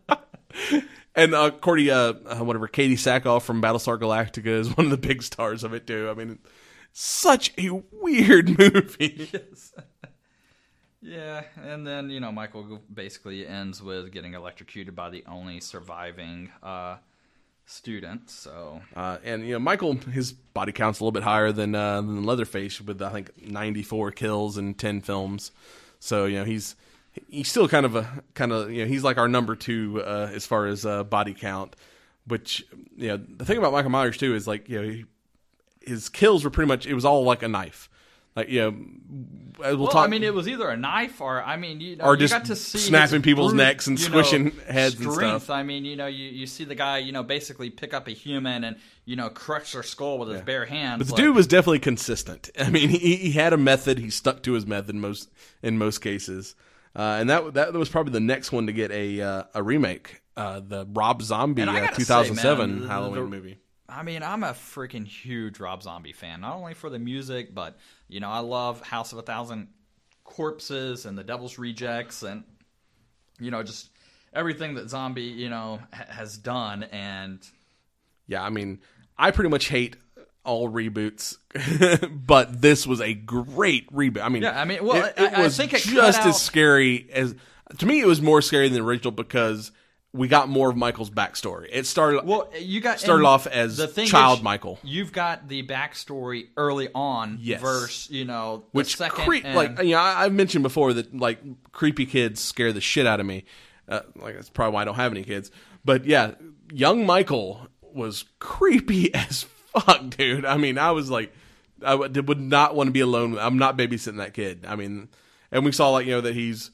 And Katie Sackhoff from Battlestar Galactica is one of the big stars of it too. I mean, such a weird movie. Yes. Yeah, and then Michael basically ends with getting electrocuted by the only surviving student. So and Michael, his body count's a little bit higher than Leatherface with I think 94 kills in 10 films. So he's still kind of he's like our number 2 as far as body count. Which the thing about Michael Myers too is like his kills were pretty much, it was all like a knife. Like I mean, it was either a knife or or you just got to see snapping people's necks and squishing heads strength. and stuff. I mean, you see the guy basically pick up a human and crush their skull with his bare hands. But the dude was definitely consistent. I mean, he had a method. He stuck to his method in most cases, and that was probably the next one to get a remake. the Rob Zombie And I gotta 2007 say, man, Halloween movie. I mean, I'm a freaking huge Rob Zombie fan. Not only for the music, but, you know, I love House of a Thousand Corpses and The Devil's Rejects and, you know, just everything that Zombie, you know, has done. And Yeah, I mean, I pretty much hate all reboots, but this was a great reboot. I mean, yeah, I mean, well, it I was think it just cut out... as scary as, to me, it was more scary than the original because we got more of Michael's backstory. It started off as the thing child is, Michael. You've got the backstory early on, Yes. versus, you know, the Which second like, you know, I've mentioned before that like creepy kids scare the shit out of me. Like that's probably why I don't have any kids. But yeah, young Michael was creepy as fuck, dude. I mean, I was like, I would not want to be alone. I'm not babysitting that kid. I mean, and we saw like, you know, that he's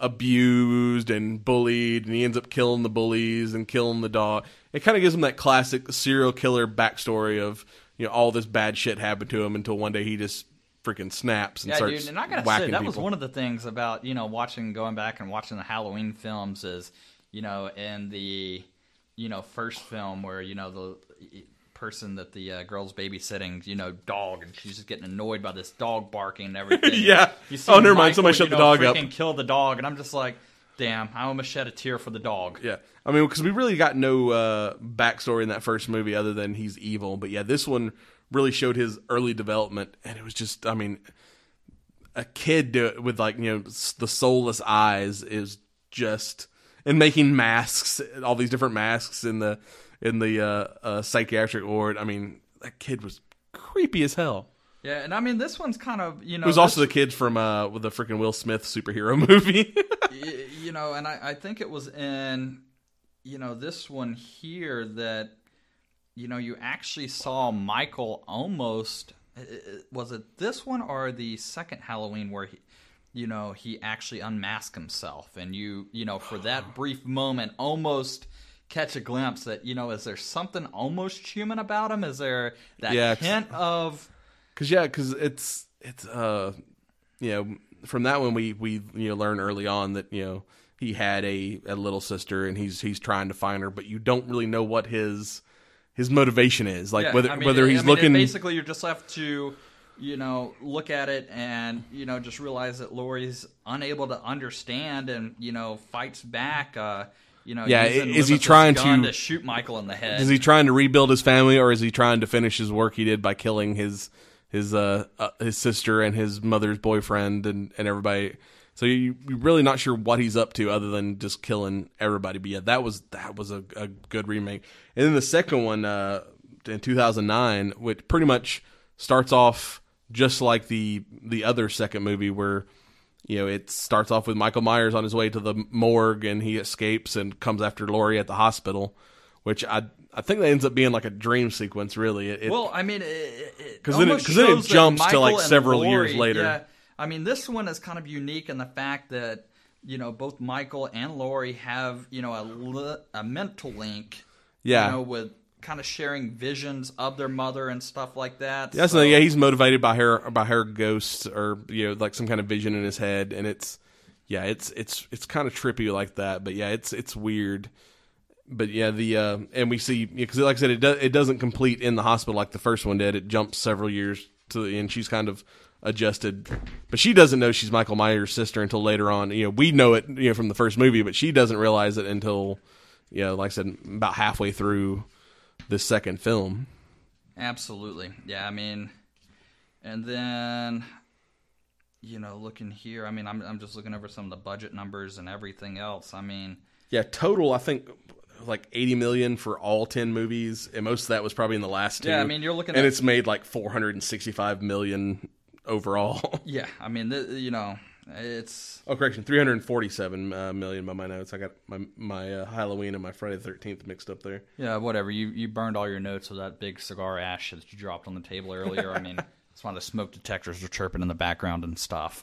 abused and bullied, and he ends up killing the bullies and killing the dog. It kind of gives him that classic serial killer backstory of, you know, all this bad shit happened to him until one day he just freaking snaps and starts dude, and I gotta whacking say that people. was one of the things about, you know, going back and watching the Halloween films is, you know, in the, you know, first film where, you know, the person that the girl's babysitting, you know, dog, and she's just getting annoyed by this dog barking and everything. Yeah. You see Oh, never mind. Michael, Somebody shut you the know, dog up. freaking kill the dog, and I'm just like, damn, I almost shed a tear for the dog. Yeah. I mean, because we really got no backstory in that first movie other than he's evil. But yeah, this one really showed his early development, and it was just, I mean, a kid with like, you know, the soulless eyes is just, and making masks, all these different masks in the psychiatric ward. I mean, that kid was creepy as hell. Yeah, and I mean, this one's kind of, you know... It was also the kid from with the freaking Will Smith superhero movie. You know, and I think it was in, you know, this one here that, you know, you actually saw Michael almost... Was it this one or the second Halloween where he, you know, he actually unmasked himself, and you know, for that brief moment, almost catch a glimpse that, you know, is there something almost human about him? Is there that hint of? Because it's you know, from that one we you know, learn early on that, you know, he had a little sister and he's trying to find her, but you don't really know what his motivation is, like whether he's looking. Basically, you're just left to, you know, look at it and, you know, just realize that Laurie's unable to understand and, you know, fights back. You know, yeah, is he trying to shoot Michael in the head? Is he trying to rebuild his family, or is he trying to finish his work he did by killing his sister and his mother's boyfriend and everybody? So you're really not sure what he's up to other than just killing everybody. But yeah, that was a good remake. And then the second one in 2009, which pretty much starts off just like the other second movie, where, you know, it starts off with Michael Myers on his way to the morgue and he escapes and comes after Laurie at the hospital, which I think that ends up being like a dream sequence, really. Well, I mean, because then it jumps to like several years later. Yeah, I mean, this one is kind of unique in the fact that, you know, both Michael and Laurie have, you know, a mental link. Yeah. You know, with kind of sharing visions of their mother and stuff like that. Yeah, so yeah, he's motivated by her ghosts, or, you know, like some kind of vision in his head, and it's kind of trippy like that. But yeah, it's weird. But yeah, and we see, because like I said, it doesn't complete in the hospital like the first one did. It jumps several years to the end. She's kind of adjusted, but she doesn't know she's Michael Myers' sister until later on. You know, we know it, you know, from the first movie, but she doesn't realize it until, you know, like I said, about halfway through the second film. Absolutely. Yeah, I mean, and then, you know, looking here, I mean, I'm just looking over some of the budget numbers and everything else. I mean, yeah, total, I think like $80 million for all 10 movies, and most of that was probably in the last two. Yeah, I mean, you're looking and it's made like $465 million overall. Yeah, I mean, you know, it's... Oh, correction, $347 million by my notes. I got my Halloween and my Friday the 13th mixed up there. Yeah, whatever. You burned all your notes with that big cigar ash that you dropped on the table earlier. I mean, that's why the smoke detectors were chirping in the background and stuff.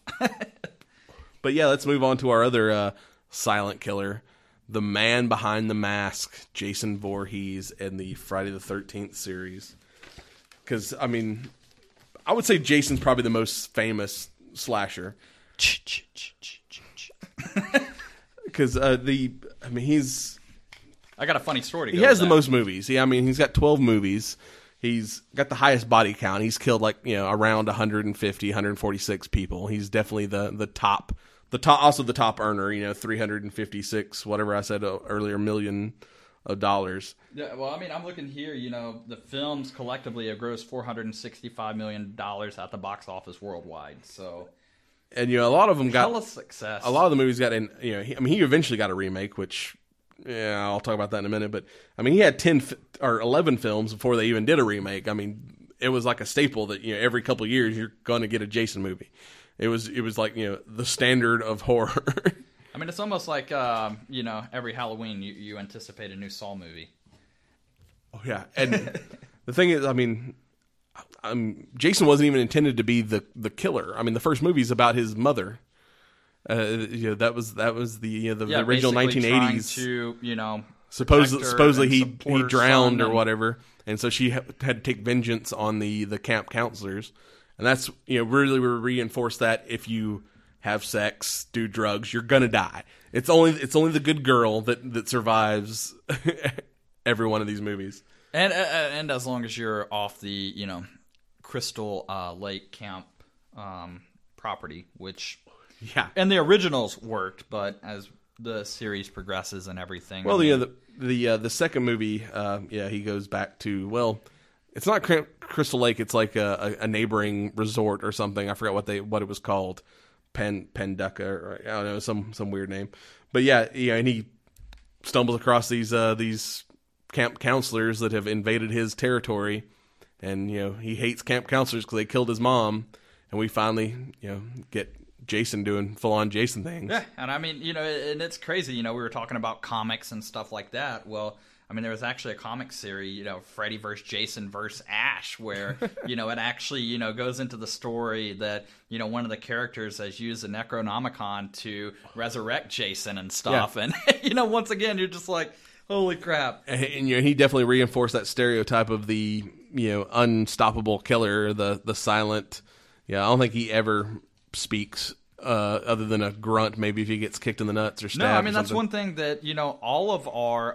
But yeah, let's move on to our other silent killer, the man behind the mask, Jason Voorhees, in the Friday the 13th series. Because, I mean, I would say Jason's probably the most famous slasher. Because he's I got a funny story to go He has with the that. most movies. Yeah, I mean, he's got 12 movies. He's got the highest body count. He's killed around 150, 146 people. He's definitely the top, also the top earner. 356, whatever I said earlier, million of dollars. Yeah, well, I mean, I'm looking here. The films collectively have grossed $465 million at the box office worldwide. So, And a lot of them got hella success. a lot of the movies got in. He eventually got a remake, which I'll talk about that in a minute. But I mean, he had 10 or 11 films before they even did a remake. I mean, it was like a staple that every couple of years you're going to get a Jason movie. It was like the standard of horror. I mean, it's almost like every Halloween you anticipate a new Saw movie. Oh yeah, and the thing is, I mean, Jason wasn't even intended to be the killer. I mean, the first movie is about his mother. That was the original 1980s. To Supposedly he support her drowned son or whatever, and so she had to take vengeance on the camp counselors, and that's really reinforced that if you have sex, do drugs, you're gonna die. It's only the good girl that survives every one of these movies. And as long as you're off the Crystal Lake camp property, which and the originals worked, but as the series progresses and everything. Well, the second movie, he goes back to it's not Crystal Lake. It's like a neighboring resort or something. I forgot what it was called. Penducka, or I don't know, some weird name. But and he stumbles across these camp counselors that have invaded his territory, and he hates camp counselors because they killed his mom, and we finally get Jason doing full-on Jason things. Yeah, and I mean, and it's crazy. We were talking about comics and stuff like that. Well, I mean, there was actually a comic series, Freddy vs. Jason vs. Ash, where, it actually, goes into the story that, one of the characters has used the Necronomicon to resurrect Jason and stuff. Yeah. And, once again, you're just like, holy crap. And he definitely reinforced that stereotype of the, unstoppable killer, the silent. Yeah, I don't think he ever speaks other than a grunt, maybe if he gets kicked in the nuts or stabbed. No, I mean, that's one thing that, all of our,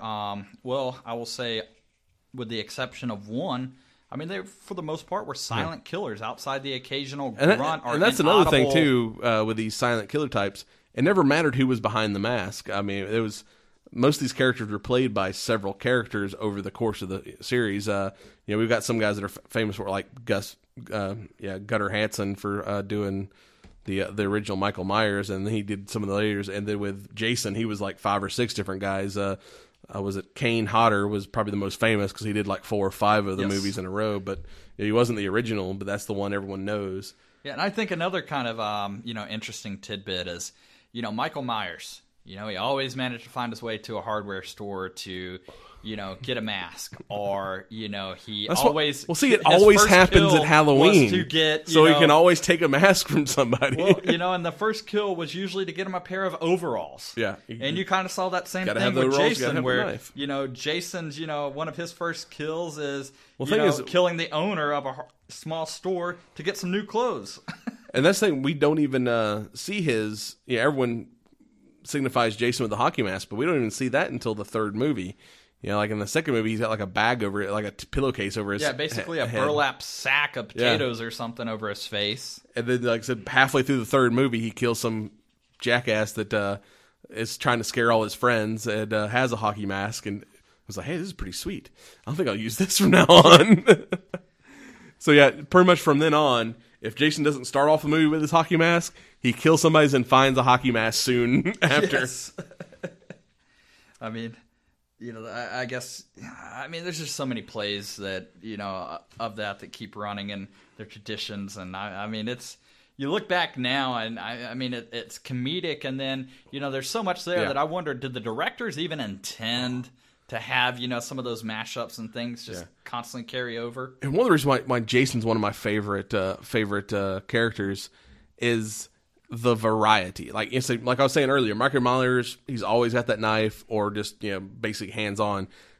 I will say, with the exception of one, I mean, they, for the most part, were silent killers outside the occasional grunt or and that's another thing, too, with these silent killer types. It never mattered who was behind the mask. I mean, it was... Most of these characters were played by several characters over the course of the series. We've got some guys that are famous for, like Gutter Hansen for doing the original Michael Myers, and he did some of the laters. And then with Jason, he was like 5 or 6 different guys. Was it Kane Hodder was probably the most famous because he did like 4 or 5 of the movies in a row. But he wasn't the original, but that's the one everyone knows. Yeah, and I think another kind of interesting tidbit is Michael Myers. He always managed to find his way to a hardware store to, get a mask, or he always. It always happens at Halloween. To get, so he can always take a mask from somebody. Well, and the first kill was usually to get him a pair of overalls. Yeah, and you kind of saw that same thing with Jason, where Jason's, one of his first kills is, killing the owner of a small store to get some new clothes. And that's the thing, we don't even see his. Everyone signifies Jason with the hockey mask, but we don't even see that until the third movie. Like in the second movie, he's got like a bag over it, like a pillowcase over his basically a head. burlap sack of potatoes or something over his face. And then, like I said, halfway through the third movie, he kills some jackass that is trying to scare all his friends and has a hockey mask, and was like, hey, this is pretty sweet. I don't think I'll use this from now on. So yeah, pretty much from then on, if Jason doesn't start off the movie with his hockey mask, he kills somebody and finds a hockey mask soon after. Yes. I mean, I guess, there's just so many plays that, of that keep running and their traditions. And I mean, you look back now and it's comedic. And then, there's so much there that I wonder, did the directors even intend to have, some of those mashups and things just constantly carry over? And one of the reasons why Jason's one of my favorite characters is the variety. Like I was saying earlier, Michael Myers, he's always got that knife or just, basically hands-on.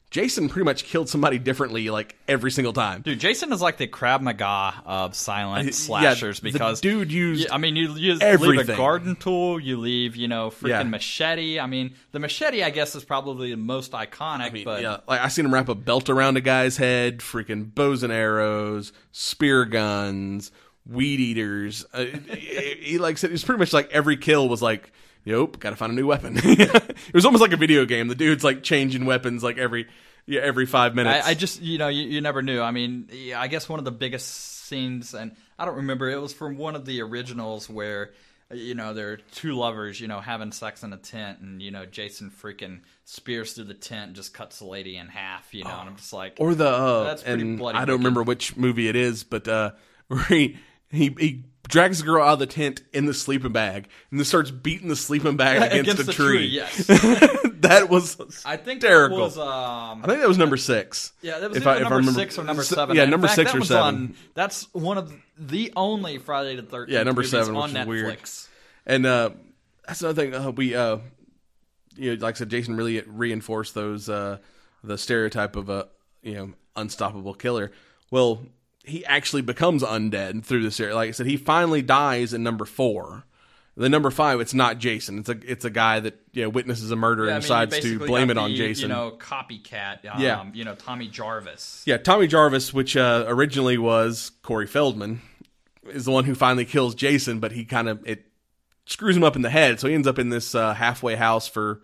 Jason pretty much killed somebody differently like every single time. Dude, Jason is like the Krav Maga of silent slashers because the dude used you leave everything. a garden tool, you leave, freaking machete. I mean, the machete, I guess, is probably the most iconic. But like I seen him wrap a belt around a guy's head, freaking bows and arrows, spear guns, weed eaters. He like said, it was pretty much like every kill was like, "Nope, gotta find a new weapon." It was almost like a video game. The dude's like changing weapons like every 5 minutes. I just, you never knew. I mean, I guess one of the biggest scenes, and I don't remember, it was from one of the originals where, there are two lovers, having sex in a tent, and, Jason freaking spears through the tent and just cuts the lady in half, and I'm just like... Or that's pretty and bloody I don't remember which movie it is, but where he drags the girl out of the tent in the sleeping bag and then starts beating the sleeping bag against a tree. Yes. That was hysterical. I think that was number 6. Yeah, that was number 6 or number 7. Yeah, number 6 or 7. That's one of the only Friday the 13th number movies 7, on which is Netflix. weird. And that's another thing. We like I said, Jason really reinforced those the stereotype of a unstoppable killer. Well, he actually becomes undead through this area. Like I said, he finally dies in number 4. The number 5, it's not Jason. It's a guy that witnesses a murder and decides to blame it on Jason. Copycat. Tommy Jarvis. Yeah, Tommy Jarvis, which originally was Corey Feldman, is the one who finally kills Jason, but he it screws him up in the head, so he ends up in this halfway house for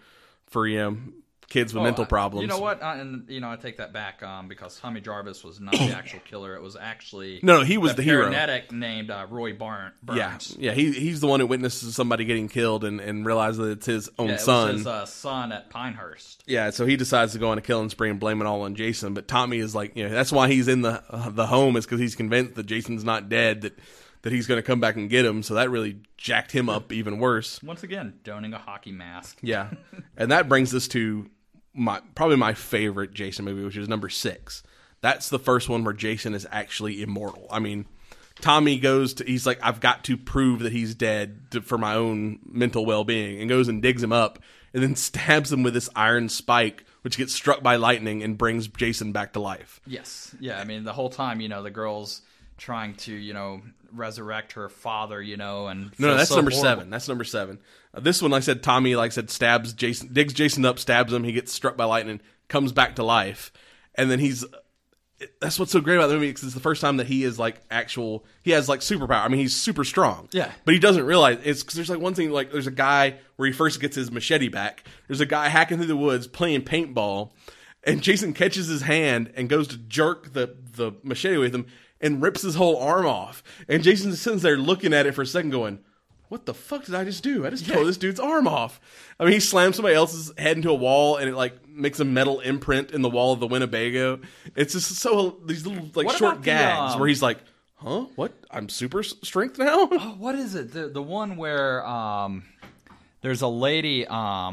kids with mental problems. You know what? I take that back because Tommy Jarvis was not the actual killer. It was actually he was the hero. Paramedic named Roy Burns. Yeah. He's the one who witnesses somebody getting killed and realizes that it's his own son. It was his son at Pinehurst. Yeah, so he decides to go on a killing spree and blame it all on Jason. But Tommy is like, that's why he's in the home, is because he's convinced that Jason's not dead, that he's going to come back and get him. So that really jacked him up even worse. Once again, donning a hockey mask. Yeah, and that brings us to probably my favorite Jason movie, which is number 6. That's the first one where Jason is actually immortal. I mean, Tommy he's like, I've got to prove that he's dead for my own mental well-being, and goes and digs him up and then stabs him with this iron spike, which gets struck by lightning and brings Jason back to life. Yes. Yeah, I mean, the whole time, the girl's trying to, resurrect her father, and... No, that's number horrible. 7. That's number 7. This one, like I said, Tommy, stabs Jason, digs Jason up, stabs him, he gets struck by lightning, comes back to life, and then that's what's so great about the movie, because it's the first time that he is he has superpower. I mean, he's super strong. Yeah. But he doesn't realize it's because there's one thing, there's a guy where he first gets his machete back. There's a guy hacking through the woods playing paintball, and Jason catches his hand and goes to jerk the machete with him and rips his whole arm off. And Jason just sits there looking at it for a second going, what the fuck did I just do? I just tore this dude's arm off. I mean, he slams somebody else's head into a wall, and it makes a metal imprint in the wall of the Winnebago. It's just these little short gags where he's like, huh? What? I'm super strength now? Oh, what is it? The one where there's a lady,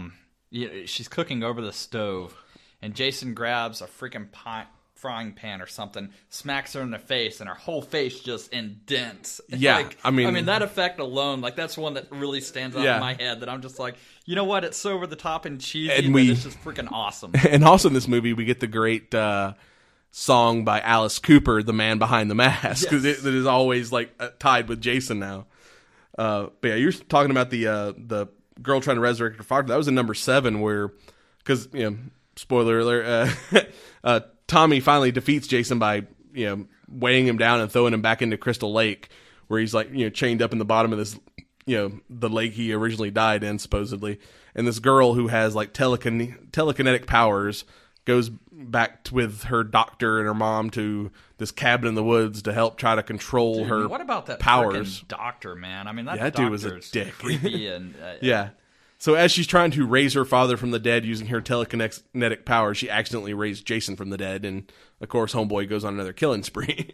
she's cooking over the stove, and Jason grabs a freaking frying pan or something, smacks her in the face, and her whole face just indents. Yeah, I mean that effect alone, that's one that really stands out in my head. That I'm just like, you know what? It's so over the top and cheesy, and it's just freaking awesome. And also in this movie, we get the great song by Alice Cooper, "The Man Behind the Mask," because it is always tied with Jason now. But yeah, you're talking about the girl trying to resurrect her father. That was in number 7, where because spoiler alert. Tommy finally defeats Jason by, weighing him down and throwing him back into Crystal Lake, where he's chained up in the bottom of this, the lake he originally died in, supposedly. And this girl who has telekinetic powers goes back with her doctor and her mom to this cabin in the woods to help try to control her what about that powers. Doctor, man? I mean, that dude was a dick. Creepy and yeah. So as she's trying to raise her father from the dead using her telekinetic powers, she accidentally raised Jason from the dead, and of course, homeboy goes on another killing spree.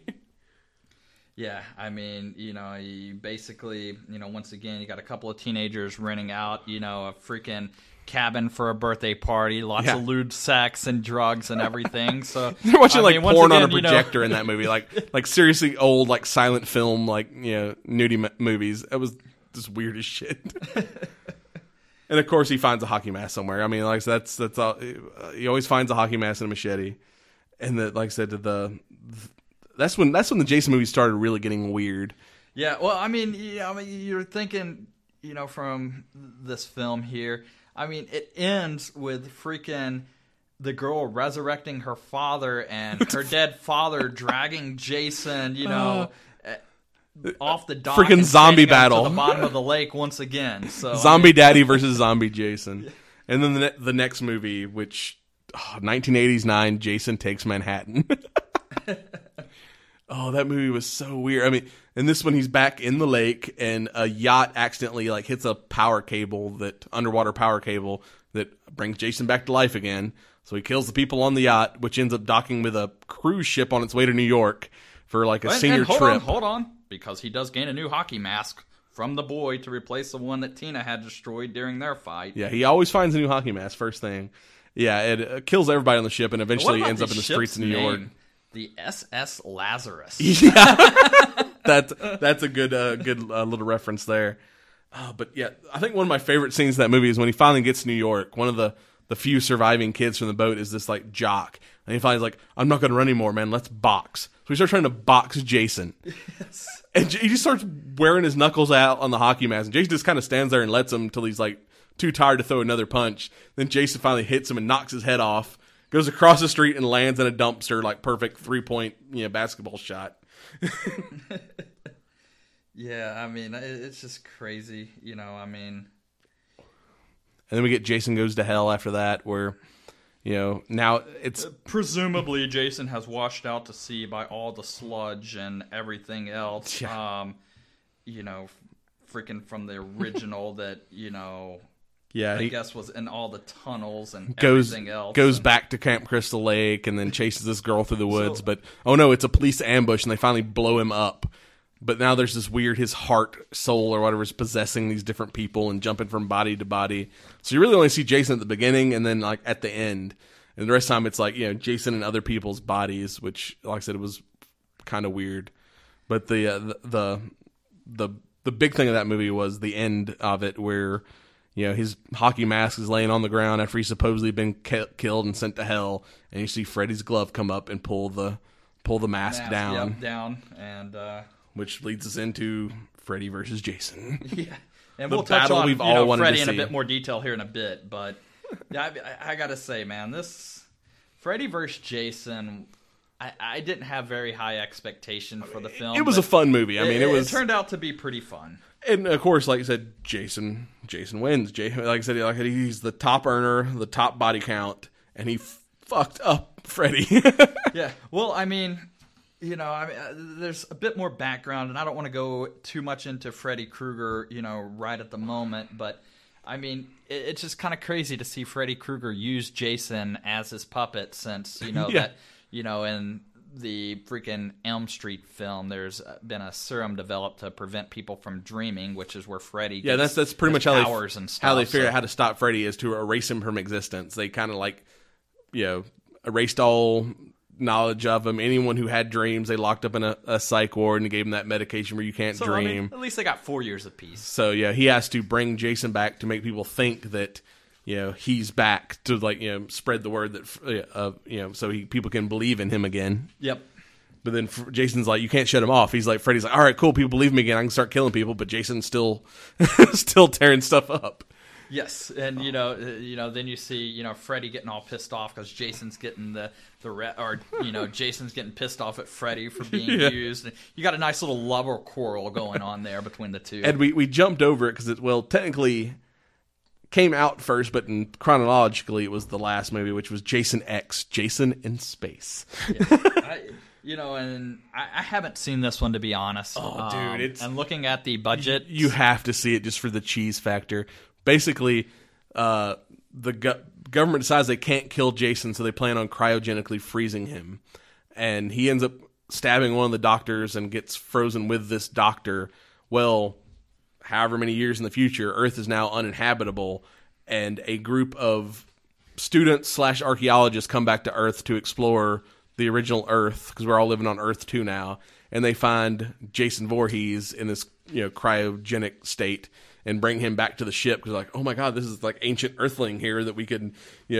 Yeah, I mean, you basically, once again, you got a couple of teenagers renting out, a freaking cabin for a birthday party, lots of lewd sex and drugs and everything. So they're watching porn on a projector in that movie, like seriously old silent film nudie movies. That was just weird as shit. And of course, he finds a hockey mask somewhere. I mean, like that's all. He always finds a hockey mask and a machete. And like I said, that's when the Jason movies started really getting weird. Yeah, well, I mean, you're thinking, from this film here. I mean, it ends with freaking the girl resurrecting her father and her dead father dragging Jason, off the dock. Freaking zombie battle to the bottom of the lake once again. So Zombie Daddy versus Zombie Jason. And then the next movie, which 1989, Jason Takes Manhattan. Oh, that movie was so weird. I mean, and this one he's back in the lake, and a yacht accidentally hits a underwater power cable that brings Jason back to life again. So he kills the people on the yacht, which ends up docking with a cruise ship on its way to New York for a senior trip. Hold on, because he does gain a new hockey mask from the boy to replace the one that Tina had destroyed during their fight. Yeah, he always finds a new hockey mask first thing. Yeah, it kills everybody on the ship and eventually ends up in the streets of New York. The SS Lazarus. Yeah, that's a good little reference there. But yeah, I think one of my favorite scenes of that movie is when he finally gets to New York. One of the few surviving kids from the boat is this jock, and he finally I'm not going to run anymore, man. Let's box. So he starts trying to box Jason. Yes. And he just starts wearing his knuckles out on the hockey mask, and Jason just kind of stands there and lets him until he's too tired to throw another punch. Then Jason finally hits him and knocks his head off. Goes across the street and lands in a dumpster, perfect 3-point basketball shot. Yeah, I mean, it's just crazy, I mean. And then we get Jason Goes to Hell after that, where, now it's... Presumably Jason has washed out to sea by all the sludge and everything else. Yeah. Freaking from the original that, Yeah, I guess was in all the tunnels and goes, everything else. Goes back to Camp Crystal Lake and then chases this girl through the woods. But, oh no, it's a police ambush and they finally blow him up. But now there's this weird, his heart, soul, or whatever is possessing these different people and jumping from body to body. So you really only see Jason at the beginning and then at the end. And the rest of the time it's Jason in other people's bodies, which, like I said, it was kind of weird. But the big thing of that movie was the end of it where... his hockey mask is laying on the ground after he's supposedly been killed and sent to hell, and you see Freddy's glove come up and pull the mask down. Yep, down, and which leads us into Freddy versus Jason. Yeah, and the we'll touch battle on we've all wanted Freddy to in a see. bit more detail here in a bit, but I gotta say, man, this Freddy versus Jason. I didn't have very high expectation for the film. It was a fun movie. I mean, it turned out to be pretty fun. And of course, like I said, Jason wins. Like I said, he's the top earner, the top body count, and he fucked up Freddy. Yeah. Well, I mean, there's a bit more background, and I don't want to go too much into Freddy Krueger, right at the moment, but I mean, it's just kind of crazy to see Freddy Krueger use Jason as his puppet since, Yeah. that, in the freaking Elm Street film, there's been a serum developed to prevent people from dreaming, which is where Freddy gets that's pretty much powers and stuff. how they figure out how to stop Freddy is to erase him from existence. They kind of erased all knowledge of him. Anyone who had dreams, they locked up in a psych ward and gave him that medication where you can't dream. I mean, at least they got 4 years apiece. So yeah, he has to bring Jason back to make people think that he's back to spread the word that so people can believe in him again. Yep. But then Jason's you can't shut him off. He's Freddy's all right, cool, people believe me again. I can start killing people, but Jason's still tearing stuff up. Yes, and then you see Freddy getting all pissed off because Jason's getting Jason's getting pissed off at Freddy for being used. And you got a nice little lover quarrel going on there between the two. And we jumped over it because technically came out first, but chronologically it was the last movie, which was Jason X, Jason in Space. Yeah. And I haven't seen this one, to be honest. Oh, dude, and looking at the budget, you have to see it just for the cheese factor. Basically, the government decides they can't kill Jason, so they plan on cryogenically freezing him, and he ends up stabbing one of the doctors and gets frozen with this doctor. Well, however many years in the future, Earth is now uninhabitable, and a group of students / archaeologists come back to Earth to explore the original Earth, because we're all living on Earth 2 now, and they find Jason Voorhees in this cryogenic state, and bring him back to the ship because like, oh my god, this is like ancient Earthling here that we could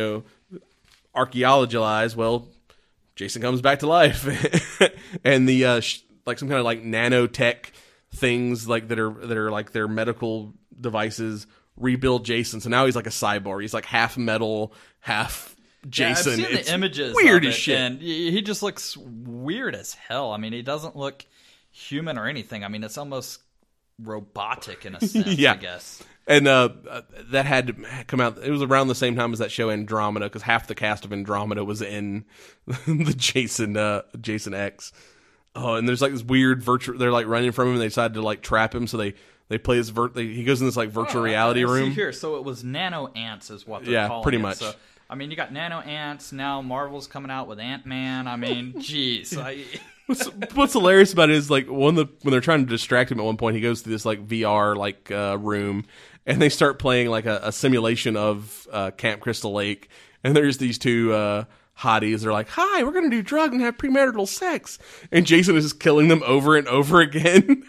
archaeologize. Well, Jason comes back to life, and the like some kind of like nanotech things like that are like their medical devices rebuild Jason. So now he's like a cyborg. He's like half metal, half Jason. Yeah, I've seen the images. Weird of as it, shit. and he just looks weird as hell. I mean, he doesn't look human or anything. I mean, it's almost robotic in a sense. Yeah. I guess. And that had to come out. It was around the same time as that show Andromeda, because half the cast of Andromeda was in the Jason X. Oh, and there's like this weird virtual. They're like running from him, and they decide to like trap him. So they play his he goes in this like virtual reality room. See here, so it was nano ants, is what they're calling pretty it. much. So, I mean, you got nano ants now. Marvel's coming out with Ant-Man. I mean, jeez. What's hilarious about it is like when they're trying to distract him at one point, he goes to this like VR like room, and they start playing like a simulation of Camp Crystal Lake, and there's these two hotties. They're like, "Hi, we're gonna do drugs and have premarital sex," and Jason is just killing them over and over again.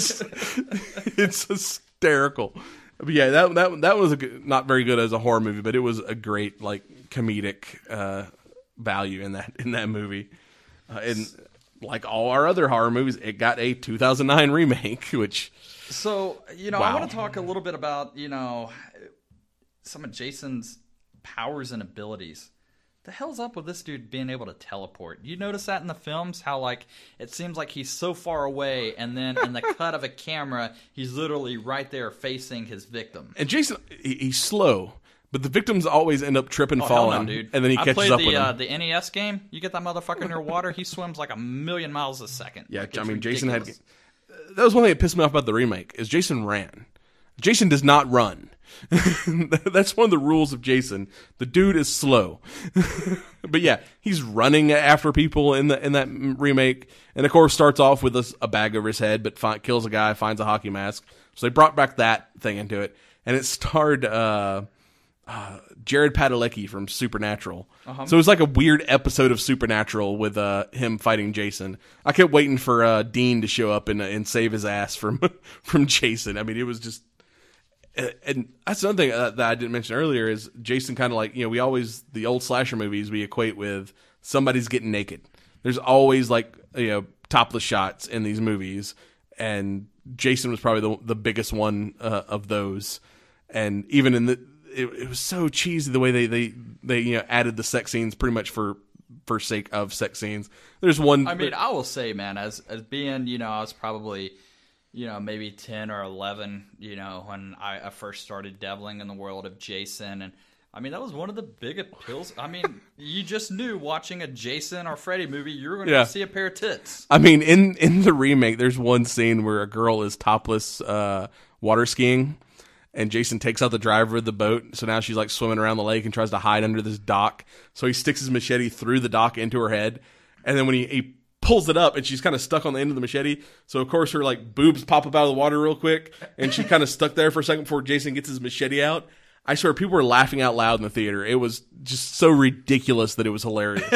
it's hysterical. But yeah, that was not very good as a horror movie, but it was a great like comedic value in that movie. And like all our other horror movies, it got a 2009 remake, which. So, wow. I want to talk a little bit about, some of Jason's powers and abilities. The hell's up with this dude being able to teleport? You notice that in the films, how like it seems like he's so far away, and then in the cut of a camera, he's literally right there facing his victim. And Jason, he's slow, but the victims always end up tripping, falling, dude. and then he catches up with him. I played the NES game. You get that motherfucker near water, he swims like 1,000,000 miles a second. Yeah, like, I mean, ridiculous. Jason had. That was one thing that pissed me off about the remake, is Jason ran. Jason does not run. That's one of the rules of Jason. The dude is slow. But yeah, he's running after people in that remake, and of course starts off with a bag over his head, but kills a guy, finds a hockey mask. So they brought back that thing into it, and it starred Jared Padalecki from Supernatural. So it was like a weird episode of Supernatural with him fighting Jason. I kept waiting for Dean to show up and save his ass from Jason. I mean, it was just. And that's another thing that I didn't mention earlier is Jason kind of like, we always, the old slasher movies we equate with somebody's getting naked. There's always like, topless shots in these movies, and Jason was probably the biggest one of those. And even in it was so cheesy the way they added the sex scenes pretty much for sake of sex scenes. There's one. I mean, I will say, man, as being, I was probably, maybe 10 or 11, when I first started dabbling in the world of Jason. And I mean, that was one of the big appeals. I mean, you just knew watching a Jason or Freddy movie, you were going to see a pair of tits. I mean, in the remake, there's one scene where a girl is topless water skiing, and Jason takes out the driver of the boat. So now she's like swimming around the lake and tries to hide under this dock. So he sticks his machete through the dock into her head. And then when he pulls it up, and she's kind of stuck on the end of the machete. So of course her like boobs pop up out of the water real quick, and she kind of stuck there for a second before Jason gets his machete out. I swear people were laughing out loud in the theater. It was just so ridiculous that it was hilarious.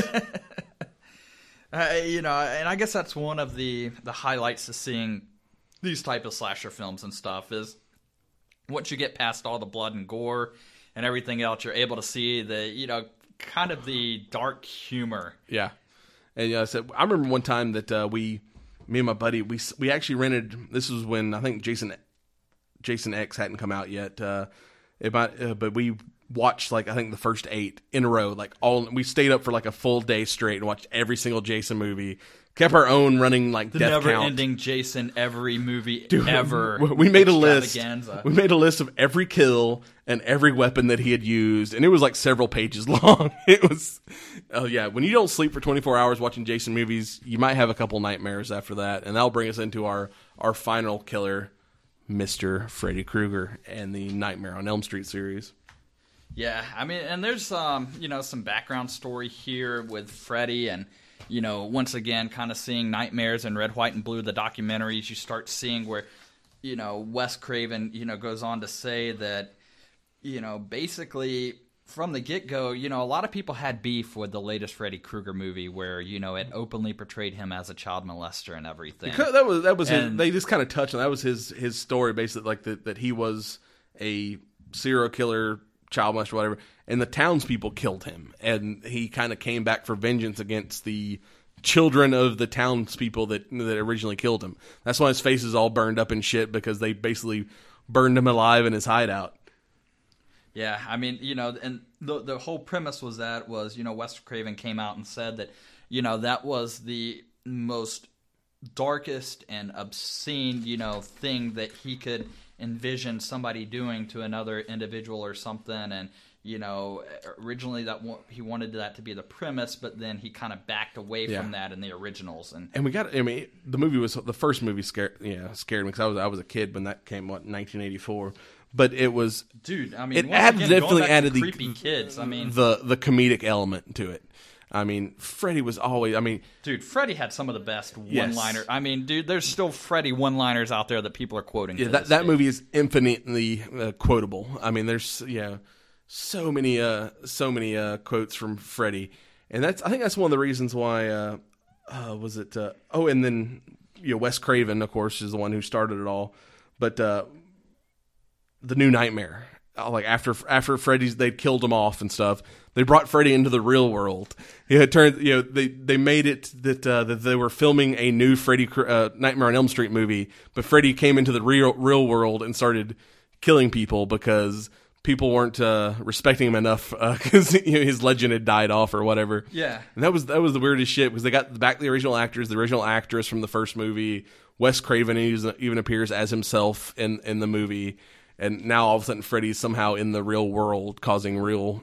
And I guess that's one of the highlights of seeing these type of slasher films and stuff is once you get past all the blood and gore and everything else, you're able to see the kind of the dark humor. Yeah. And so I remember one time that me and my buddy, we actually rented. This was when I think Jason X hadn't come out yet. But we watched like I think the first 8 in a row. Like we stayed up for like a full day straight and watched every single Jason movie. Kept our own running like the death count. never-ending Jason every movie ever. We made a list. We made a list of every kill and every weapon that he had used, and it was like several pages long. It was, when you don't sleep for 24 hours watching Jason movies, you might have a couple nightmares after that, and that'll bring us into our final killer, Mr. Freddy Krueger, and the Nightmare on Elm Street series. Yeah, I mean, and there's some background story here with Freddy, and once again, kind of seeing Nightmares and Red, White, and Blue, the documentaries, you start seeing where, Wes Craven, goes on to say that, basically from the get-go, you know, a lot of people had beef with the latest Freddy Krueger movie where, you know, it openly portrayed him as a child molester and everything. That was his, they just kind of touched on that. Was his story, basically, like that he was a serial killer, child molester, whatever, and the townspeople killed him, and he kind of came back for vengeance against the children of the townspeople that originally killed him. That's why his face is all burned up and shit, because they basically burned him alive in his hideout. Yeah, I mean, you know, and the whole premise was, you know, Wes Craven came out and said that, you know, that was the most darkest and obscene, you know, thing that he could envision somebody doing to another individual or something. And, you know, originally he wanted that to be the premise, but then he kind of backed away from that in the originals. And we got, I mean, the first movie scared me, because I was a kid when that came, 1984. But it was, dude. I mean, it definitely added the creepy kids. I mean, the comedic element to it. I mean, Freddy was always. I mean, dude, Freddy had some of the best one-liners. I mean, dude, there's still Freddy one-liners out there that people are quoting. Yeah, that movie is infinitely quotable. I mean, there's so many quotes from Freddy, and I think that's one of the reasons why. Was it? And then Wes Craven, of course, is the one who started it all, but. The New Nightmare, like after Freddy's, they'd killed him off and stuff. They brought Freddy into the real world. It turned, they made it that they were filming a new Freddy Nightmare on Elm Street movie, but Freddy came into the real world and started killing people because people weren't respecting him enough because his legend had died off or whatever. Yeah, and that was the weirdest shit, because they got back the original actors, the original actress from the first movie. Wes Craven even appears as himself in the movie. And now all of a sudden Freddy's somehow in the real world causing real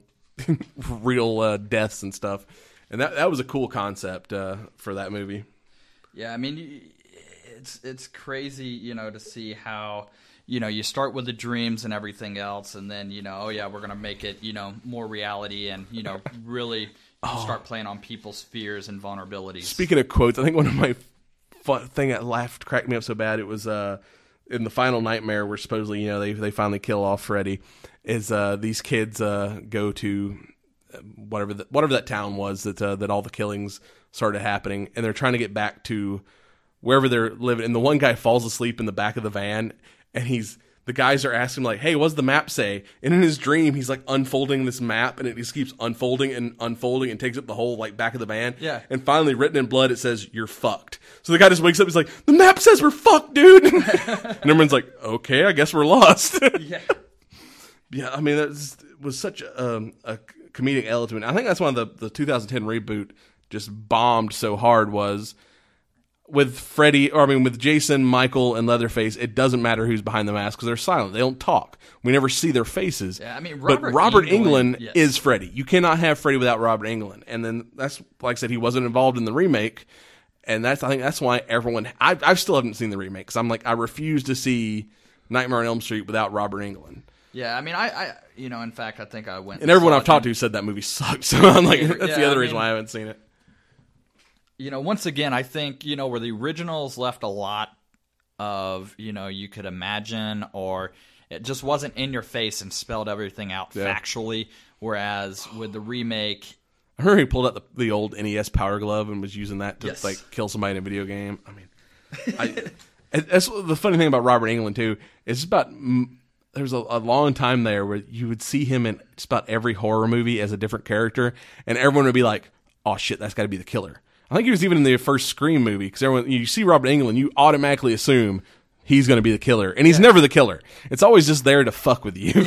deaths and stuff. And that was a cool concept for that movie. Yeah, I mean, it's crazy, to see how, you start with the dreams and everything else, and then, we're going to make it, more reality and, really start playing on people's fears and vulnerabilities. Speaking of quotes, I think one of my thing that cracked me up so bad, it was... in the final nightmare, where supposedly they finally kill off Freddy, is these kids go to whatever that town was that all the killings started happening, and they're trying to get back to wherever they're living. And the one guy falls asleep in the back of the van, and the guys are asking him, like, "Hey, what's the map say?" And in his dream, he's like unfolding this map, and it just keeps unfolding and unfolding, and takes up the whole back of the van. Yeah. And finally, written in blood, it says, "You're fucked." So the guy just wakes up. He's like, "The map says we're fucked, dude." And everyone's like, "Okay, I guess we're lost." Yeah. Yeah. I mean, that was such a comedic element. I think that's one of the 2010 reboot just bombed so hard was. With with Jason, Michael, and Leatherface, it doesn't matter who's behind the mask because they're silent. They don't talk. We never see their faces. Yeah, I mean, but Robert Englund yes. is Freddy. You cannot have Freddy without Robert Englund. And then that's, like I said, he wasn't involved in the remake, and I think that's why everyone. I still haven't seen the remake because I refuse to see Nightmare on Elm Street without Robert Englund. Yeah, I mean, I in fact, I think I went. And everyone I've talked to said that movie sucks. So I'm like, that's the other reason why I haven't seen it. Once again, I think, where the originals left a lot of, you could imagine, or it just wasn't in your face and spelled everything out factually, whereas with the remake... I remember he pulled out the old NES Power Glove and was using that to, kill somebody in a video game. I mean, that's the funny thing about Robert Englund, too. It's about... There's a long time there where you would see him in just about every horror movie as a different character, and everyone would be like, "Oh, shit, that's got to be the killer." I think he was even in the first Scream movie, because you see Robert Englund, you automatically assume he's going to be the killer, and he's never the killer. It's always just there to fuck with you.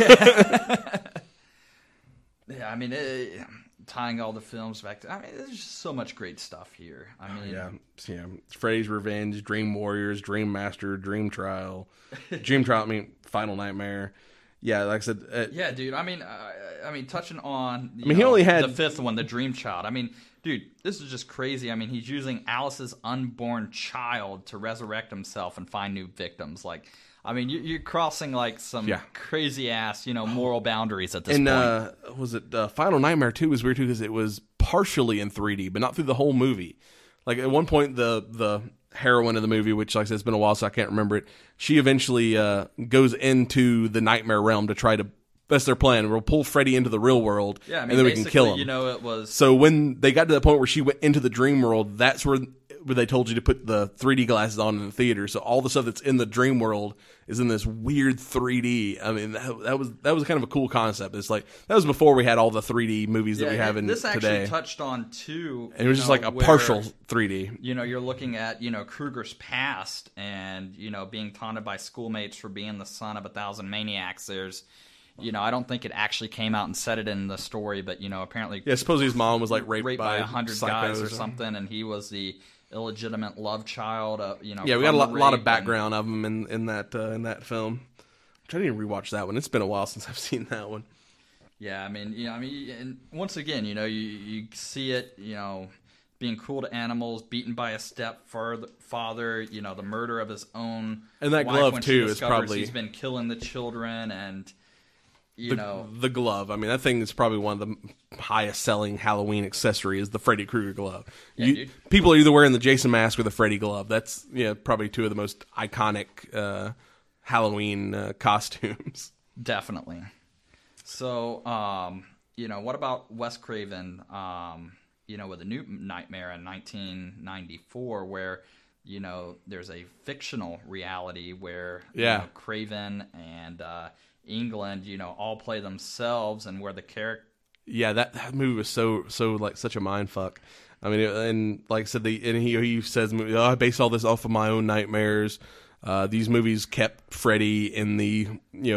Yeah, I mean, tying all the films back to, there's just so much great stuff here. I mean, yeah. Freddy's Revenge, Dream Warriors, Dream Master, Dream Trial, Final Nightmare. Yeah, like I said. Yeah, dude. I mean, touching on. He only had the fifth one, the Dream Child. I mean, dude, this is just crazy. I mean, he's using Alice's unborn child to resurrect himself and find new victims. Like, I mean, you're crossing some crazy ass, moral boundaries at this point. And was it Final Nightmare 2 was weird too, because it was partially in 3D, but not through the whole movie. Like at one point, the heroine of the movie, which like I said, it's been a while, so I can't remember it. She eventually goes into the nightmare realm to try to That's their plan. We'll pull Freddy into the real world, Yeah, I mean, and then we can kill him. You know, it was So when they got to the point where she went into the dream world, that's where they told you to put the 3D glasses on in the theater. So all the stuff that's in the dream world is in this weird 3D. I mean, that was kind of a cool concept. It's like that was before we had all the 3D movies that we have in this today. actually touched on too, And it was just like a partial 3D. You know, you're looking at Krueger's past, and being taunted by schoolmates for being the son of 1,000 maniacs. There's I don't think it actually came out and said it in the story, but apparently, Yeah, supposedly his mom was like raped by by 100 guys or something, and he was the illegitimate love child. Yeah, we got a lot of background of him in that film. I'm trying to rewatch that one. It's been a while since I've seen that one. Yeah, I mean, and once again, you see it, being cruel to animals, beaten by a stepfather, the murder of his own And that wife glove when too she is probably he's been killing the children, and the glove. I mean, that thing is probably one of the highest selling Halloween accessory is the Freddy Krueger glove. Yeah, people are either wearing the Jason mask or the Freddy glove. That's probably two of the most iconic Halloween costumes. Definitely. So, what about Wes Craven? With a New Nightmare in 1994, where there's a fictional reality where Craven and England, all play themselves, and where the character. Yeah, that movie was so like such a mind fuck. I mean, and like I said, he says, I based all this off of my own nightmares. These movies kept Freddy in the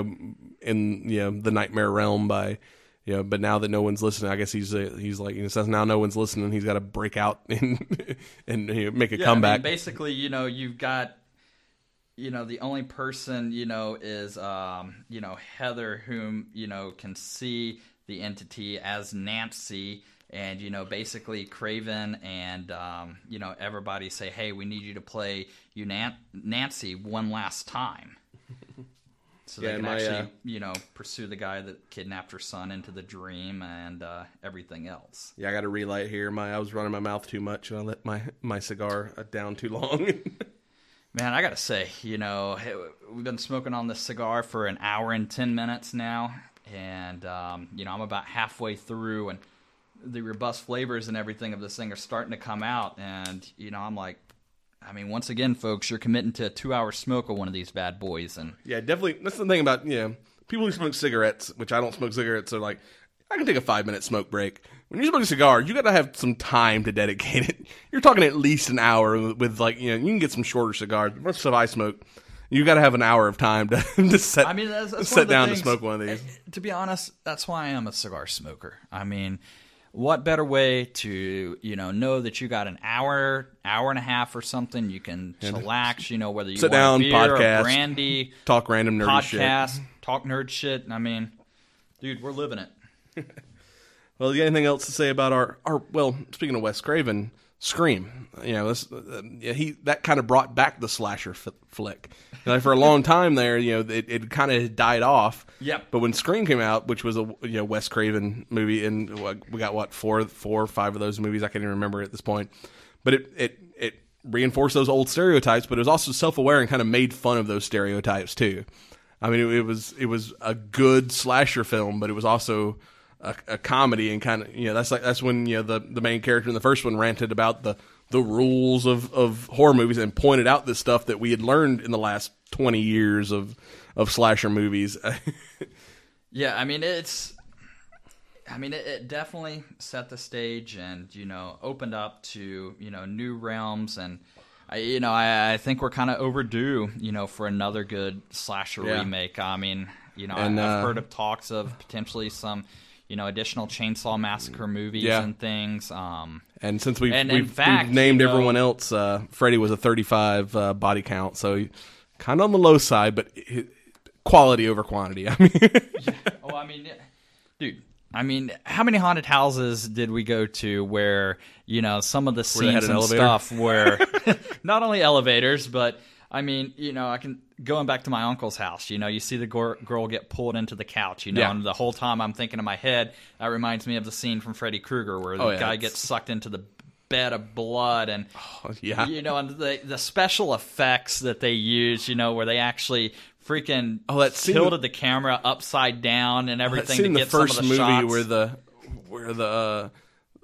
the nightmare realm by but now that no one's listening, I guess he's like since now no one's listening, he's got to break out and make a comeback. I mean, basically, you've got the only person is Heather, whom can see the entity as Nancy. And, basically Craven and, everybody say, hey, we need you to play Nancy one last time. So they can actually, pursue the guy that kidnapped her son into the dream and everything else. Yeah, I got a relight here. I was running my mouth too much, and I let my cigar down too long. Man, I got to say, we've been smoking on this cigar for an hour and 10 minutes now. And, I'm about halfway through, and the robust flavors and everything of this thing are starting to come out, and I'm like, once again, folks, you're committing to a 2-hour smoke of one of these bad boys, and yeah, definitely. That's the thing about people who smoke cigarettes, which I don't smoke cigarettes, are like, I can take a 5-minute smoke break. When you smoke a cigar, you got to have some time to dedicate it. You're talking at least an hour with you can get some shorter cigars. Most stuff I smoke, you got to have an hour of time to set. That's sit down to smoke one of these. To be honest, that's why I am a cigar smoker. What better way to, know that you got an hour and a half or something, you can chillax, whether you sit want down, a beer podcast, or brandy, talk random nerd shit. Talk nerd shit. Dude, we're living it. Well, you got anything else to say about our well, speaking of Wes Craven, Scream. That kind of brought back the slasher flick. For a long time there, it kind of died off. Yep. But when Scream came out, which was a Wes Craven movie, and we got four or five of those movies, I can't even remember at this point. But it reinforced those old stereotypes, but it was also self-aware and kind of made fun of those stereotypes too. It was a good slasher film, but it was also a comedy, and kind of that's when the main character in the first one ranted about the rules of horror movies and pointed out this stuff that we had learned in the last 20 years of slasher movies. Yeah, it definitely set the stage and opened up to new realms, and I think we're kind of overdue for another good slasher remake. I've heard of talks of potentially some additional Chainsaw Massacre movies and things. And since we've named everyone else, Freddy was a 35 body count, so kind of on the low side, but quality over quantity. Dude. How many haunted houses did we go to where, some of the scenes and stuff were not only elevators, but going back to my uncle's house, you see the girl get pulled into the couch, and the whole time I'm thinking in my head, that reminds me of the scene from Freddy Krueger where the guy gets sucked into the bed of blood, and yeah. and the special effects that they use, where they actually freaking tilted the camera upside down and everything to get some of the first movie shots. where the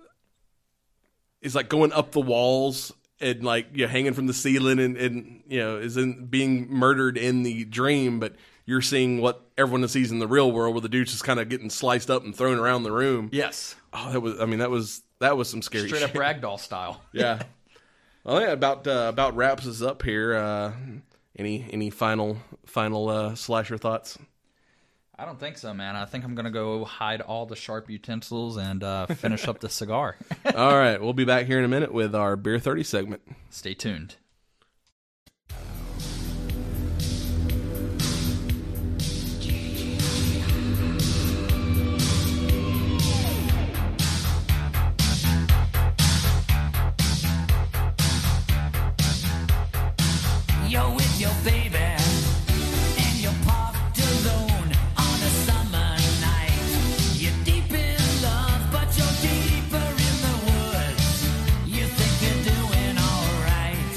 is like going up the walls and like hanging from the ceiling and is being murdered in the dream, but you're seeing what everyone sees in the real world, where the dude's just kind of getting sliced up and thrown around the room. Yes. Oh, that was some scary straight shit. up ragdoll style. Yeah. Well, yeah, about wraps us up here. Any final slasher thoughts? I don't think so, man. I think I'm gonna go hide all the sharp utensils and finish up the cigar. All right, we'll be back here in a minute with our Beer 30 segment. Stay tuned. You're with your baby, and you're parked alone on a summer night. You're deep in love, but you're deeper in the woods. You think you're doing alright.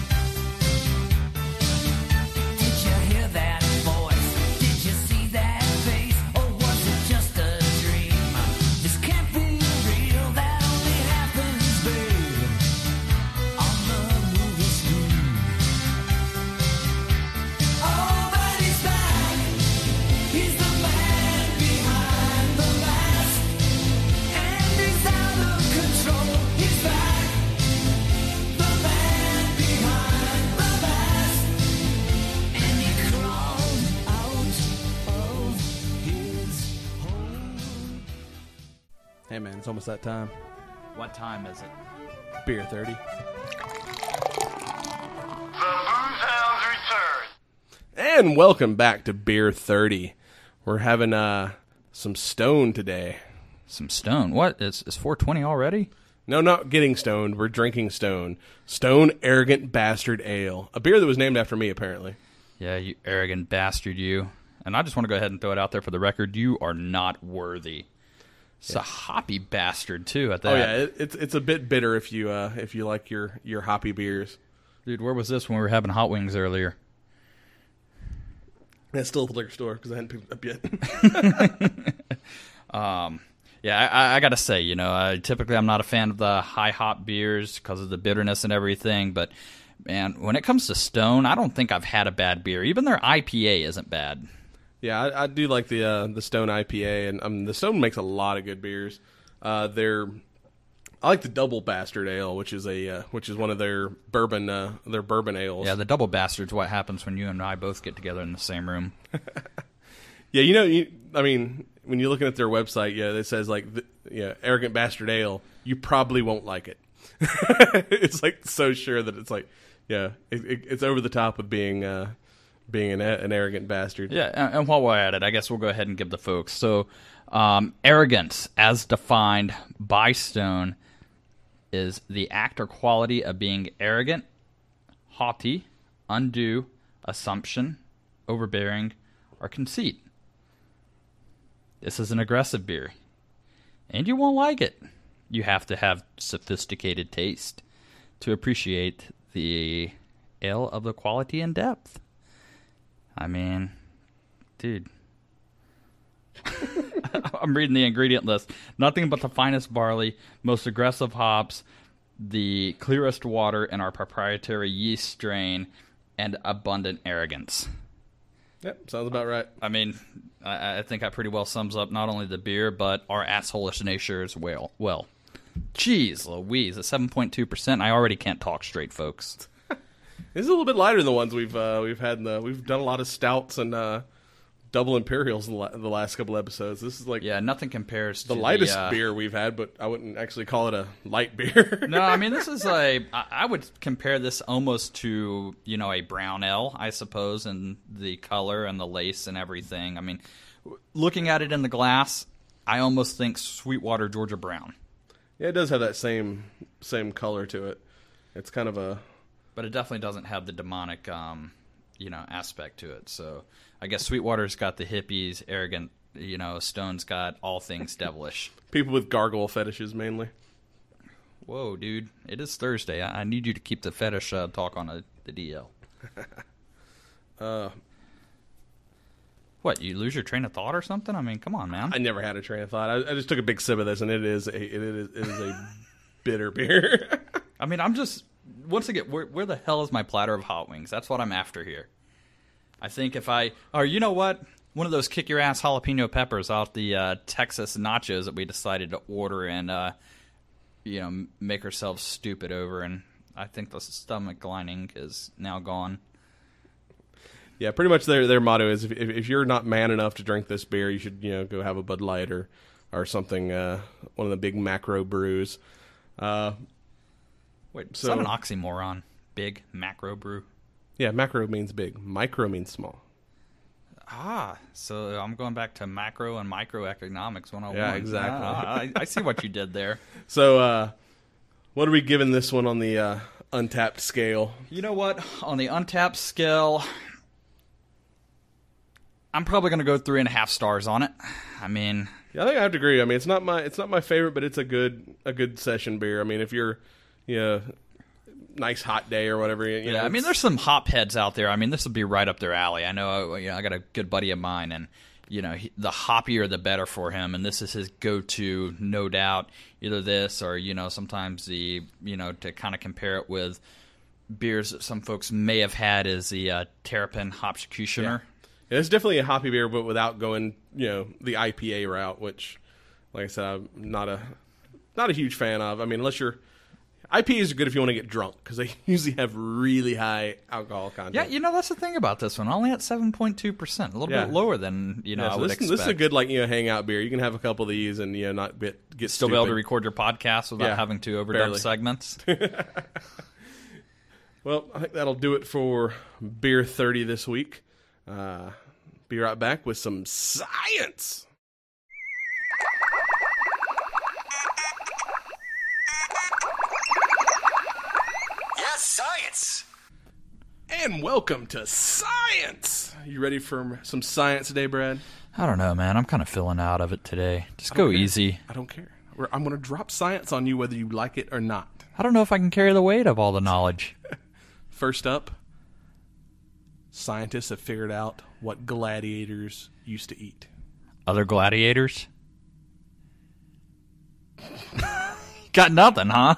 Did you hear that voice? Did you see that face? Or was it just a dream? This can't be real, that only happens, babe, on the movie screen. Oh, but he's back. He's the man behind the mask, and he's out of control. He's back. The man behind the mask, and he crawled out of his hole. Hey man, it's almost that time. What time is it? Beer 30. And welcome back to Beer 30. We're having some Stone today. Some Stone. What? Is 420 already? No, not getting stoned. We're drinking Stone. Stone Arrogant Bastard Ale. A beer that was named after me, apparently. Yeah, you arrogant bastard, you. And I just want to go ahead and throw it out there for the record. You are not worthy. It's a hoppy bastard, too, at that. Oh, yeah. It's a bit bitter if you like your hoppy beers. Dude, where was this when we were having hot wings earlier? That's still at the liquor store because I hadn't picked it up yet. Yeah, I got to say, typically I'm not a fan of the high hop beers because of the bitterness and everything. But, man, when it comes to Stone, I don't think I've had a bad beer. Even their IPA isn't bad. Yeah, I do like the Stone IPA, and the Stone makes a lot of good beers. I like the Double Bastard Ale, which is one of their bourbon ales. Yeah, the Double Bastard's what happens when you and I both get together in the same room. Yeah, I mean, when you're looking at their website, it says like, Arrogant Bastard Ale. You probably won't like it. It's like so sure that it's like, it's over the top of being an arrogant bastard. Yeah, and while we're at it, I guess we'll go ahead and give the folks. So, arrogance, as defined by Stone, is the act or quality of being arrogant, haughty, undue, assumption, overbearing, or conceit. This is an aggressive beer, and you won't like it. You have to have sophisticated taste to appreciate the ale of the quality and depth. I mean, dude. I'm reading the ingredient list. Nothing but the finest barley, most aggressive hops, the clearest water in our proprietary yeast strain, and abundant arrogance. Yep, sounds about right. I mean, I think that pretty well sums up not only the beer, but our asshole-ish nature as well. Jeez Louise, at 7.2%, I already can't talk straight, folks. This is a little bit lighter than the ones we've had. We've done a lot of stouts and double imperials in the last couple episodes. This is like nothing compares to the lightest beer we've had, but I wouldn't actually call it a light beer. No, I mean this is I would compare this almost to a brown ale, I suppose, in the color and the lace and everything. I mean, looking at it in the glass, I almost think Sweetwater Georgia Brown. Yeah, it does have that same color to it. It's kind of a, but it definitely doesn't have the demonic aspect to it. So I guess Sweetwater's got the hippies, arrogant, Stone's got all things devilish. People with gargoyle fetishes mainly. Whoa, dude. It is Thursday. I need you to keep the fetish talk on the DL. What, you lose your train of thought or something? I mean, come on, man. I never had a train of thought. I just took a big sip of this, and it is a bitter beer. I mean, I'm just... Once again, where the hell is my platter of hot wings? That's what I'm after here. I think if I... Or you know what? One of those kick-your-ass jalapeno peppers off the Texas nachos that we decided to order and, make ourselves stupid over. And I think the stomach lining is now gone. Yeah, pretty much their motto is if you're not man enough to drink this beer, you should go have a Bud Light or something, one of the big macro brews. Wait, is that an oxymoron? Big macro brew? Yeah, macro means big. Micro means small. Ah, so I'm going back to macro and microeconomics 101. Yeah, exactly. I see what you did there. So, what are we giving this one on the Untapped scale? You know what? On the Untapped scale... I'm probably going to go 3.5 stars on it. I mean, yeah, I think I have to agree. I mean, it's not my favorite, but it's a good session beer. I mean, if you're, nice hot day or whatever, I mean, there's some hop heads out there. I mean, this would be right up their alley. I know, I got a good buddy of mine, and the hoppier the better for him, and this is his go-to, no doubt. Either this or sometimes the to kind of compare it with beers that some folks may have had is the Terrapin Hopscutioner. Yeah. Yeah, it's definitely a hoppy beer, but without going, the IPA route, which, like I said, I'm not a huge fan of. I mean, IPAs are good if you want to get drunk, because they usually have really high alcohol content. Yeah, that's the thing about this one. Only at 7.2%, a little bit lower than I would expect. This is a good hangout beer. You can have a couple of these and not get still stupid. Be able to record your podcast without having to overdub barely. Segments. Well, I think that'll do it for Beer 30 this week. Be right back with some science. Yes, science. And welcome to Science. You ready for some science today, Brad? I don't know, man. I'm kind of feeling out of it today. Just go easy. I don't care. I'm going to drop science on you whether you like it or not. I don't know if I can carry the weight of all the knowledge. First up, scientists have figured out what gladiators used to eat. Other gladiators? Got nothing, huh?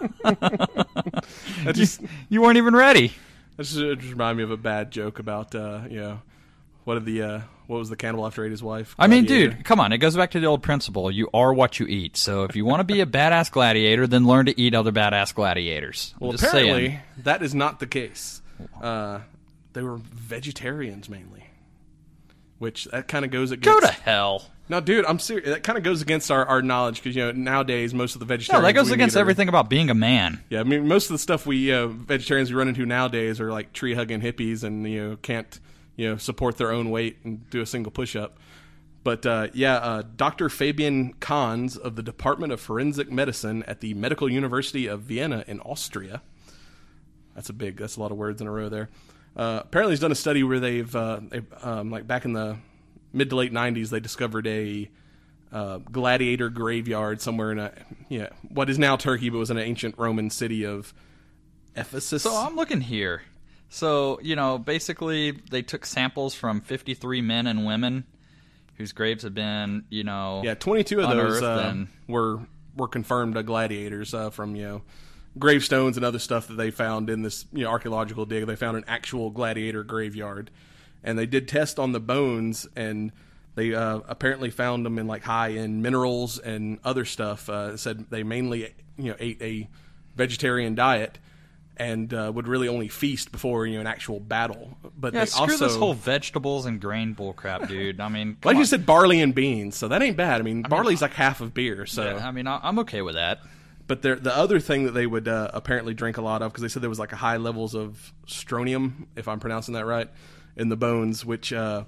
You weren't even ready. That just reminded me of a bad joke about, what was the cannibal after ate his wife? I mean, Gladiator. dude, come on. It goes back to the old principle. You are what you eat. So if you want to be a badass gladiator, then learn to eat other badass gladiators. Well, just apparently, saying. that is not the case. They were vegetarians mainly, which that kind of goes against... Go to hell. No, dude, I'm serious. That kind of goes against our knowledge because, nowadays, most of the vegetarians... No, that goes we against meet are- everything about being a man. Yeah, I mean, most of the stuff vegetarians we run into nowadays are like tree-hugging hippies and, can't, support their own weight and do a single push-up. But, Dr. Fabian Kahns of the Department of Forensic Medicine at the Medical University of Vienna in Austria. That's a lot of words in a row there. Apparently he's done a study where they've back in the mid to late 90s, they discovered a gladiator graveyard somewhere in what is now Turkey, but was an ancient Roman city of Ephesus. So I'm looking here. So, basically they took samples from 53 men and women whose graves had been, 22 of those unearthed were confirmed gladiators from, gravestones and other stuff that they found in this archaeological dig. They found an actual gladiator graveyard, and they did tests on the bones, and they apparently found them in high in minerals and other stuff. Said they mainly ate a vegetarian diet and would really only feast before an actual battle. But they screw also this whole vegetables and grain bullcrap, dude. I mean, like you said, barley and beans, so that ain't bad. I mean, barley's like half of beer, so yeah, I mean, I'm okay with that. But the other thing that they would apparently drink a lot of, because they said there was a high levels of strontium, if I'm pronouncing that right, in the bones, which it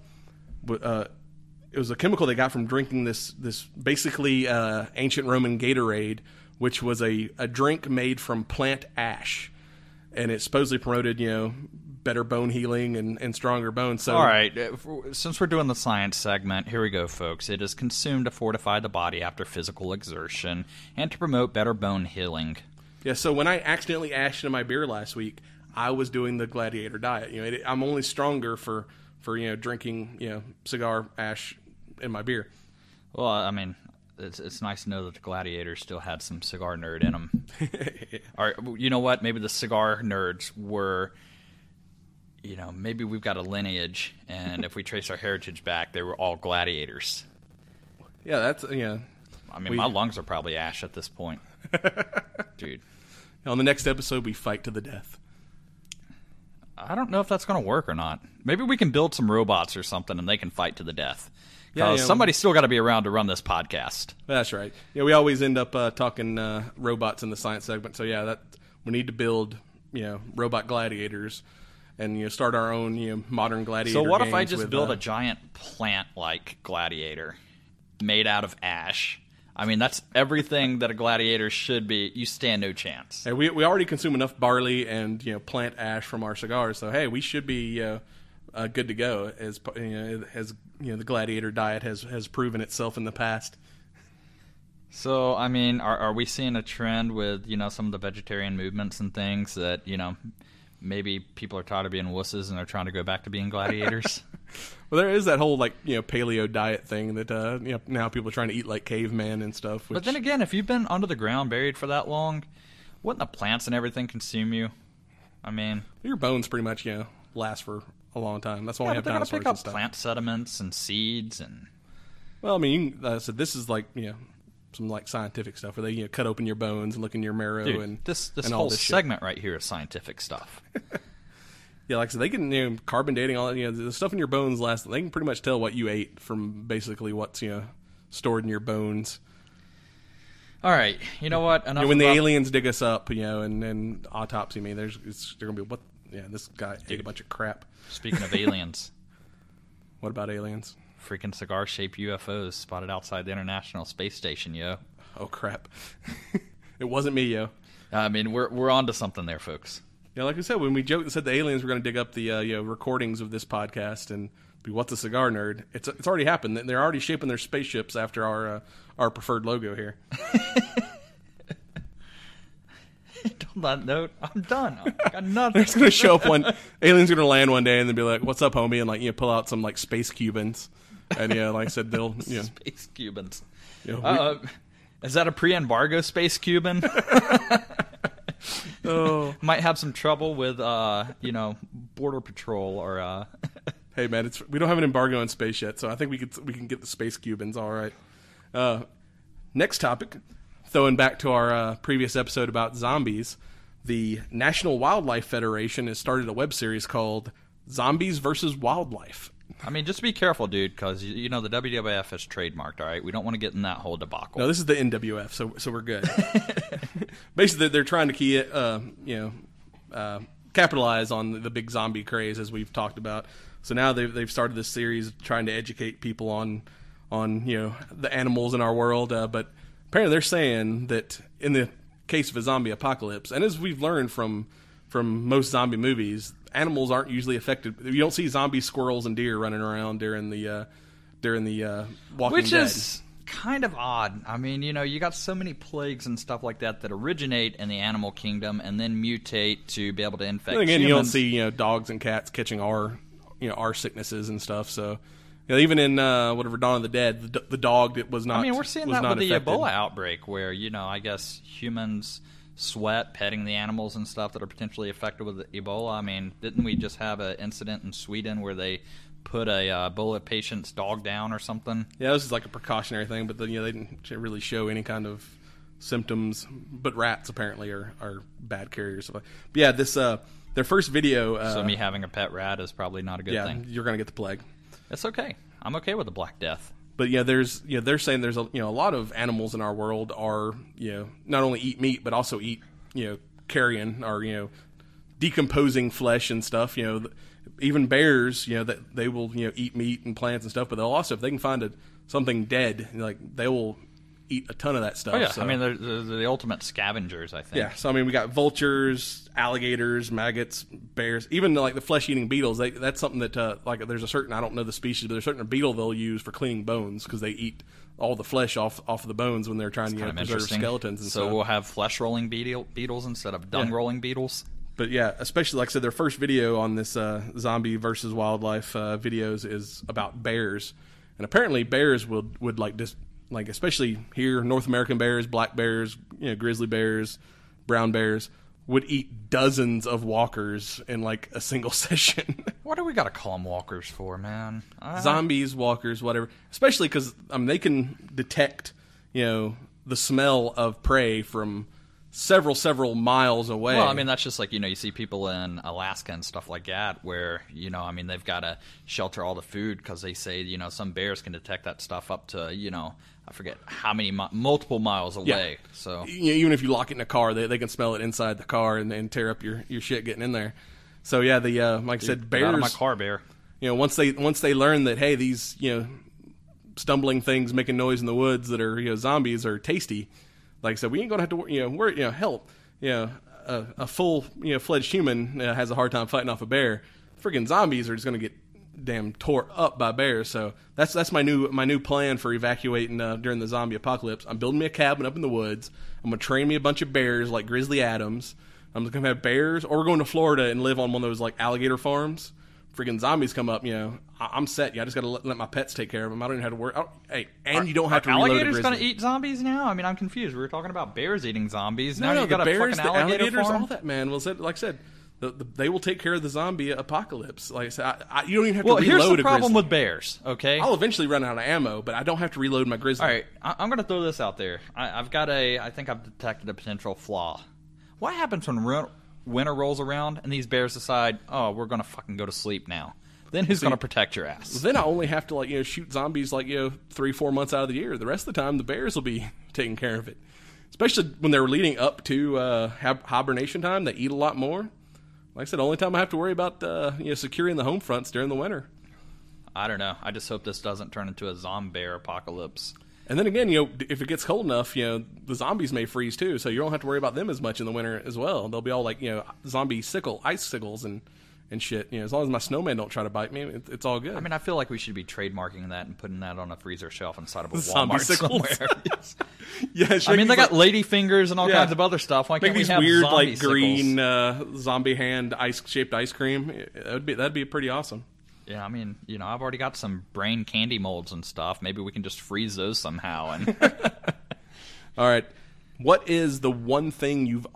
was a chemical they got from drinking this basically ancient Roman Gatorade, which was a drink made from plant ash, and it supposedly promoted better bone healing and stronger bones. So, all right, since we're doing the science segment, here we go, folks. It is consumed to fortify the body after physical exertion and to promote better bone healing. Yeah, so when I accidentally ashed into my beer last week, I was doing the gladiator diet. I'm only stronger for drinking cigar ash in my beer. Well, I mean, it's nice to know that the gladiators still had some cigar nerd in them. Or, you know what? Maybe the cigar nerds were, maybe we've got a lineage, and if we trace our heritage back, they were all gladiators. Yeah, that's I mean, my lungs are probably ash at this point. Dude. On the next episode, we fight to the death. I don't know if that's going to work or not. Maybe we can build some robots or something, and they can fight to the death. Because somebody's still got to be around to run this podcast. That's right. Yeah, we always end up talking robots in the science segment. So yeah, we need to build robot gladiators, and start our own modern gladiator. So what if I games just build a giant plant-like gladiator made out of ash? I mean, that's everything that a gladiator should be. You stand no chance. Hey, we already consume enough barley and plant ash from our cigars, so hey, we should be good to go. As the gladiator diet has proven itself in the past. So I mean, are we seeing a trend with some of the vegetarian movements and things that maybe people are tired of being wusses and they're trying to go back to being gladiators? Well, there is that whole paleo diet thing that now people are trying to eat like cavemen and stuff. But then again, if you've been under the ground buried for that long, wouldn't the plants and everything consume you? I mean, your bones pretty much last for a long time. That's why we have they're gonna dinosaurs pick up and stuff. plant sediments and seeds and. Well, I mean, so this is some scientific stuff where they cut open your bones and look in your marrow. Dude, and this and whole all this segment right here is scientific stuff. Yeah, like I said, they can carbon dating all that. The stuff in your bones last. They can pretty much tell what you ate from basically what's stored in your bones. All right, you know what? Enough when the about- aliens dig us up, and autopsy me, they're gonna be what? Yeah, this guy ate a bunch of crap. Speaking of aliens, What about aliens? freaking cigar-shaped UFOs spotted outside the International Space Station, yo. Oh crap! It wasn't me, yo. I mean, we're on to something there, folks. Yeah, like I said, when we joked and said the aliens were going to dig up the recordings of this podcast and be what's a cigar nerd, it's already happened. They're already shaping their spaceships after our preferred logo here. On that note, I'm done. I got nothing. It's going to show up aliens going to land one day and they'll be like, "What's up, homie?" And pull out some space Cubans, and like I said, they'll Space Cubans. we- Is that a pre-embargo Space Cuban? oh. Might have some trouble with Border Patrol or. Hey man, we don't have an embargo on space yet, so I think we can get the space Cubans all right. Next topic, throwing back to our previous episode about zombies, the National Wildlife Federation has started a web series called Zombies versus Wildlife. I mean, just be careful, dude, because the WWF has trademarked. All right, we don't want to get in that whole debacle. No, this is the NWF, so we're good. Basically, they're trying to key it, capitalize on the big zombie craze, as we've talked about. So now they've started this series trying to educate people on the animals in our world. But apparently, they're saying that in the case of a zombie apocalypse, and as we've learned from most zombie movies, animals aren't usually affected. You don't see zombie squirrels and deer running around during the Walking Which Dead. is kind of odd. I mean, you got so many plagues and stuff like that originate in the animal kingdom and then mutate to be able to infect And again, humans. you don't see dogs and cats catching our sicknesses and stuff. So even in Dawn of the Dead, the dog that was not. I mean, we're seeing was that not with the affected. Ebola outbreak, where I guess humans sweat petting the animals and stuff that are potentially affected with Ebola. I mean, didn't we just have an incident in Sweden where they put a Ebola patient's dog down or something? Yeah, this is like a precautionary thing, but then they didn't really show any kind of symptoms. But rats apparently are bad carriers. But yeah, this their first video. So me having a pet rat is probably not a good thing. You're gonna get the plague. It's okay. I'm okay with the Black Death. But they're saying there's a lot of animals in our world are not only eat meat but also eat carrion or decomposing flesh and stuff. Even bears that they will eat meat and plants and stuff. But they'll also, if they can find something dead, they will eat a ton of that stuff. Oh, yeah. So. I mean, they're the ultimate scavengers, I think. Yeah, so I mean, we got vultures, alligators, maggots, bears, even like the flesh-eating beetles. That's something that like there's a certain, I don't know the species, but there's a certain beetle they'll use for cleaning bones because they eat all the flesh off of the bones when they're trying to preserve skeletons and stuff. So we'll have flesh-rolling beetles instead of dung-rolling beetles. But yeah, especially like I said, their first video on this zombie versus wildlife videos is about bears, and apparently bears would like just. Like, especially here, North American bears, black bears, grizzly bears, brown bears, would eat dozens of walkers in, like, a single session. What do we got to call them walkers for, man? Zombies, walkers, whatever. Especially because, they can detect, the smell of prey from several miles away. Well, I mean, that's just like, you see people in Alaska and stuff like that where, they've got to shelter all the food because they say, some bears can detect that stuff up to, I forget how many, multiple miles away. Yeah. So even if you lock it in a car, they can smell it inside the car and tear up your shit getting in there. So yeah, like I said, bears. Get out of my car, bear. Once they learn that, hey, these stumbling things making noise in the woods that are zombies are tasty. Like I said, we ain't gonna have to worry. Help. A full fledged human has a hard time fighting off a bear. Freaking zombies are just gonna get damn tore up by bears. So that's my new plan for evacuating during the zombie apocalypse. I'm building me a cabin up in the woods. I'm gonna train me a bunch of bears like Grizzly Adams. I'm gonna have bears, or we're going to Florida and live on one of those like alligator farms. Freaking zombies come up, I'm set. I just gotta let my pets take care of them. I don't even have to worry. You don't have to reload a grizzly. Alligators gonna eat zombies now? I mean, I'm confused. We were talking about bears eating zombies. Now No, you got the a bears, fucking the alligators, farm? all that, man. Well, like I said, they will take care of the zombie apocalypse. Like I said, you don't even have to reload a grizzly. Well, here's the problem with bears, okay? I'll eventually run out of ammo, but I don't have to reload my grizzly. All right, I'm going to throw this out there. I think I've detected a potential flaw. What happens when winter rolls around and these bears decide, oh, we're going to fucking go to sleep now? Then who's going to protect your ass? Then I only have to shoot zombies 3-4 months out of the year. The rest of the time, the bears will be taking care of it. Especially when they're leading up to hibernation time, they eat a lot more. Like I said, the only time I have to worry about securing the home fronts during the winter. I don't know. I just hope this doesn't turn into a zombie bear apocalypse. And then again, if it gets cold enough, the zombies may freeze too, so you don't have to worry about them as much in the winter as well. They'll be all like zombie icicles and shit. As long as my snowman don't try to bite me, it's all good. I mean, I feel like we should be trademarking that and putting that on a freezer shelf inside of a Zombie Walmart sickles. somewhere. Yeah, I mean, they got lady fingers and all kinds of other stuff. Why can't these we have weird zombie green sickles? zombie hand shaped ice cream? That'd be pretty awesome. Yeah, I mean, I've already got some brain candy molds and stuff. Maybe we can just freeze those somehow. And all right, what is the one thing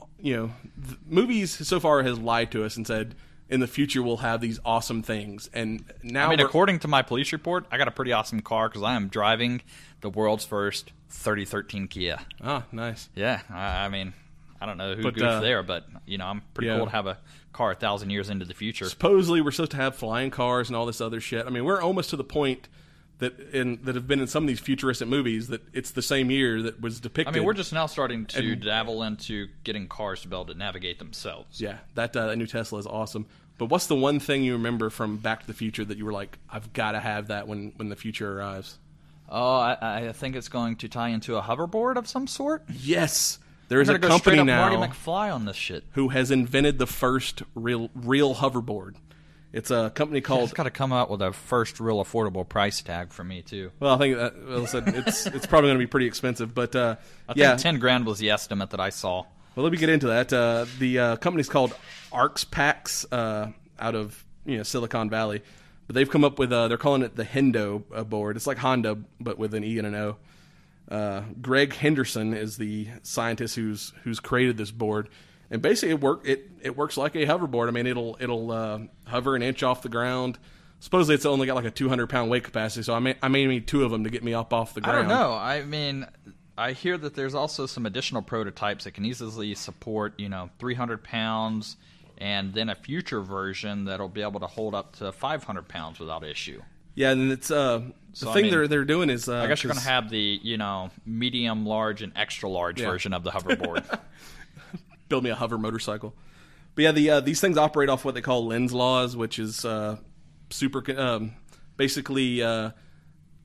movies so far has lied to us and said in the future we'll have these awesome things, and now according to my police report, I got a pretty awesome car because I am driving the world's first 3013 Kia. Ah, nice. Yeah, I mean, I don't know who goofed there, but I'm pretty cool to have a car 1,000 years into the future. Supposedly, we're supposed to have flying cars and all this other shit. I mean, we're almost to the point that have been in some of these futuristic movies that it's the same year that was depicted. I mean, we're just now starting to dabble into getting cars to be able to navigate themselves. Yeah, that new Tesla is awesome. But what's the one thing you remember from Back to the Future that you were like, I've got to have that when the future arrives? Oh, I think it's going to tie into a hoverboard of some sort. Yes. There is a go company straight up now Marty McFly on this shit who has invented the first real hoverboard. It's a company called. It's got to come out with a first real affordable price tag for me too. Well, I think it's probably going to be pretty expensive, but I think $10,000 was the estimate that I saw. Well, let me get into that. The company's called ArxPax out of Silicon Valley, but they've come up with they're calling it the Hendo board. It's like Honda, but with an E and an O. Greg Henderson is the scientist who's created this board, and basically it works like a hoverboard. I mean, it'll hover an inch off the ground. Supposedly it's only got like a 200-pound weight capacity, so I may need two of them to get me up off the ground. I don't know. I mean, I hear that there's also some additional prototypes that can easily support 300 pounds, and then a future version that'll be able to hold up to 500 pounds without issue. Yeah, and it's the thing they're doing is I guess you're going to have the medium, large, and extra large version of the hoverboard. Build me a hover motorcycle. But yeah, these things operate off what they call Lenz's laws, which is basically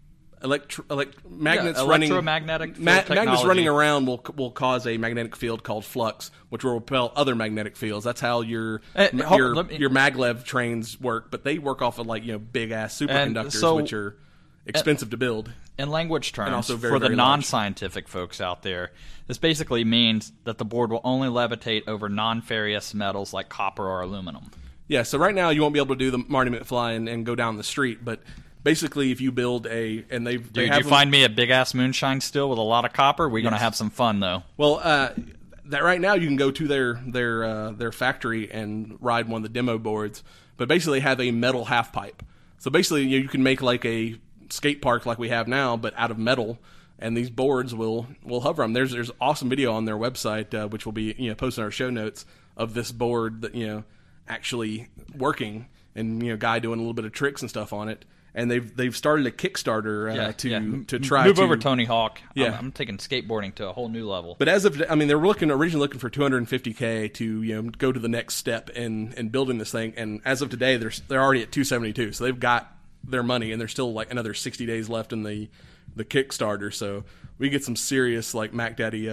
magnets running electromagnetic field magnets technology. running around will cause a magnetic field called flux, which will repel other magnetic fields. That's how your maglev trains work, but they work off of big ass superconductors, which are expensive to build. In language terms, and also very, for the very large. non-scientific folks out there, this basically means that the board will only levitate over non-ferrous metals like copper or aluminum. Yeah, so right now you won't be able to do the Marty McFly and go down the street, but basically if you build Dude, you find me a big-ass moonshine still with a lot of copper? We're going to have some fun, though. Well, that right now you can go to their factory and ride one of the demo boards, but basically have a metal half pipe. So basically you can make like a skate park like we have now, but out of metal, and these boards will hover them. There's awesome video on their website, which will be posted in our show notes, of this board that actually working, and guy doing a little bit of tricks and stuff on it. And they've started a Kickstarter to try move to over Tony Hawk. Yeah. I'm taking skateboarding to a whole new level. But as of they were originally looking for $250K to go to the next step in building this thing, and as of today they're already at 272. So they've got their money, and there's still like another 60 days left in the Kickstarter. So we get some serious like Mac Daddy